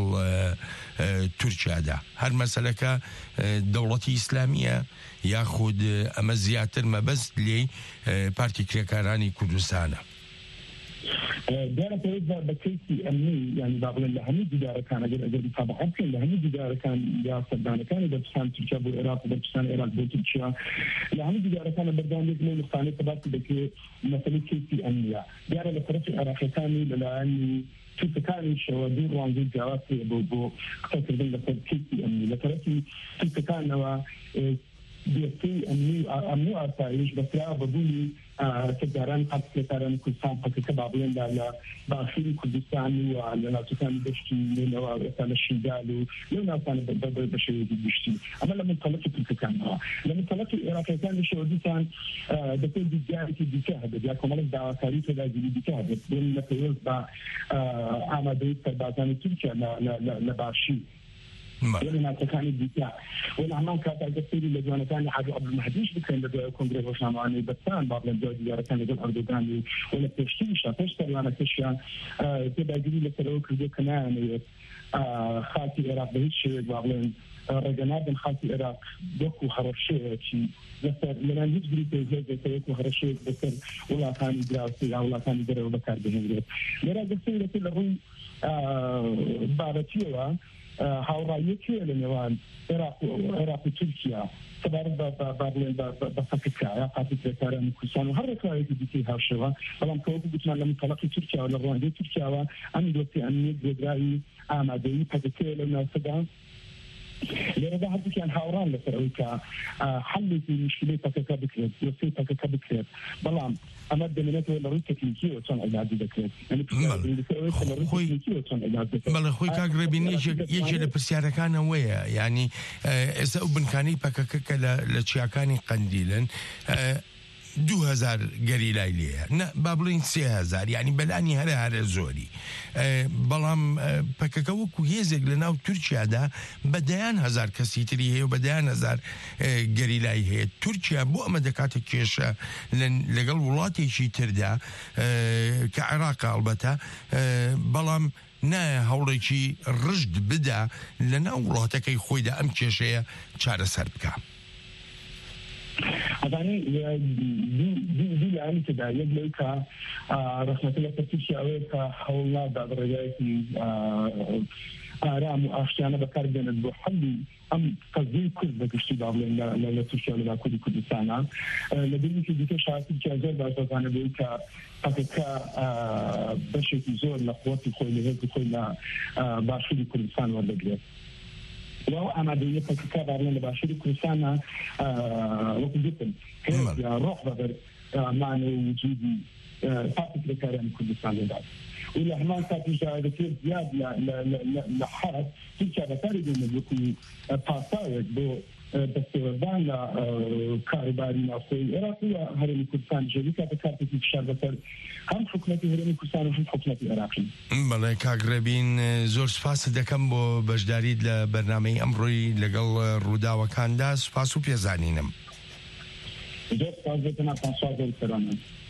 تورکیادا هەر مەسەلەکە دەوڵەتی ئیسلامیە یاخود ئەمە زیاتر مەبەست لێی پارتی کرێکارانی کوردستانە دیارە پێویست بە کەیسی ئەمنی یعنی با بڵێن لە هەموو دیدارەکان ئەگەر ئەگەر متابعەت بکەین لە هەموو دیدارەکان یا سەردانەکانی دەرپرسان تورکیا بۆ عێراق و دەرپرسان عێراق بۆ تورکیا لە هەموو دیدارەکانە بەردەوامێک لەو نقطانەی کە باسی دەکرێت مەسەلەی کەیسی ئەمنیە دیارە لە طرفی عێراقیەکانی لەلایەنی تورکەکانیشەوە دوو ڕوانگەی جیاواز هەیە بۆ بۆ قسەکردن لەسەر کەیسی ئەمنی لە طرفی تورکەکانەوە دێستەی ئەمنی و ئاسایش بەسرا بەبوونی سەرداران قەتکێکارانی کوردستان پەکەکە با بڵێن لە باشووری کوردستان و لە ناوچەکانی دەشتی لێنەوە ئێستا لە شیندال و لەو ناوچانە بە شێوەیەکی گشتی ئەمە لە منتەڵەکی تورکەکانەوە لە منتەڵەکی عێراقیەکانیشەوە دیسان دەکەوت دیجارێکی دیکە هەبێت یا کۆمەڵێک داواکاری تێداگیری دیکە هەبێت بڵێن لە پێوەست بە ئامادەیی سەربازانی تورکیا لە باشی ولی ناتەکانی دیکە ولی هەمان کاتەگە سەیری لە جوانەکانی حاجی عەبدولمەهدیش بکەین لە دوای کۆنگرێ ڕۆژنامەوانەی بەستان با بڵێن دوای دیارەکان لەگەڵ ئەردۆغان و وە لە پێشتریشە پێش سەروانەکەشیان تێداگیری لەسەرەوە کردو کە نایانەوێت خاکی عێراق بە هیچ شێوێک با بڵێن ڕێگەنادن خاکی عێراق وەکو هەڕەشەیەکی لەسەر لەلایەن هیچ گروپێک هێزێکەوە وەکو هەڕەشەیەک بەسەر وڵاتانی دراوسی یا وڵاتانی دەرەوە بەکاربهێنرێت لێرە گەستەی لەسەر لە ڕووی بابەتیەوە هاوڕایەکێ لە نێوان عێراق و تورکیا سەبارەت با بڵێن بە فەکەکە یا قاتی کرێکارانی کوردستان و هەر ڕێکخراوێکی دیکەی هاوشێوە بەڵام کە وەکو گوتمان لە منتەڵەقی تورکیا و لە ڕوانگەی تورکیاوە ئەم دۆستی ئەمنیەت بێدراوی ئامادەیی پەکەکەیە لەو ناوچەدا لێرەدا هەردووکیان هاوڕان لەسەر ئەوەی کە حەلێکی مشکلەی پەکەکە بکرێت دۆسەی پەکەکە بکرێت بەڵام ئەمە دەمێنێتەوە لە ڕووی تەکنیکیەوە چۆن عیلاجی دەکرێت بەڵێ خۆی کاگڕێبین یەکێ لە پرسیارەکانەوەیە ینی ئێستا ئەو بنکانەی پەکەکە کە لە چیاکانی قەندیلن دو هزار گەریلای لێە با بڵین سێ هزار ینی بەلانی هەرە هەرە زۆری بەڵام پەکەکە وەکو هێزێک لە ناو تورکیادا بەدەیان هزار کەسی تری هەیە و بەدەیان هزار گەریلای هەیە تورکیا بۆ ئەمە دەکاتە کێشە لەگەڵ وڵاتێکی تردا کە عێراق ئەڵبەتە بەڵام نایە هەوڵێکی ڕژد بدا لە ناو وڵاتەکەی خۆیدا ئەم کێشەیە چارەسەر بکە ئەدانی دوو لایەنی تێدا یەک لەوەی کە ڕەسمەتە لەسەر تورکیا ئەوەیە کە هەوڵ نادا بە ڕێگایەکی ئارام و ئاشتیانە بەکاربێنێت بۆ حەلی ئەم قەزەی کورد بە گشتی با بڵێن لە تورکیا و لە باکووری کوردستانە لە دوورێکی دیکە شایەت تورکیا زۆر باش دەزانێت بەوەی کە پەکەکە بەشێکی زۆر لە قووەتی خۆی لە هێزی خۆی لە باشووری کوردستان وەردەگرێت وهو ئامادەیە پەکەکە با بڵێن لە باشووری کوردستانە وەکو گوتم ڕۆح بەبەر مانە و وجودی پارتی کرێکارانی کوردستان دەدات و لە هەمان کاتیشدا دەکرێت زیاد لە حرب تورکیا بەکاری دێنێت وەکو پاساوێک بۆ دەستێوەردان لە کاروباری ناوخۆی عێراق و هەرێمی کوردستان ژێری کاتە کاتێکی فشار بەسەر هەم حکوومەتی هەرێمی کوردستان و هەم حکوومەتی عێراقی. بەڵێ کاگرێبین زۆر سپاس دەکەم بۆ بەشداریت لە بەرنامەی ئەمڕۆی لەگەڵ ڕووداوەکاندا سپاس و پێزانینم. زۆر سپاس دەکەم.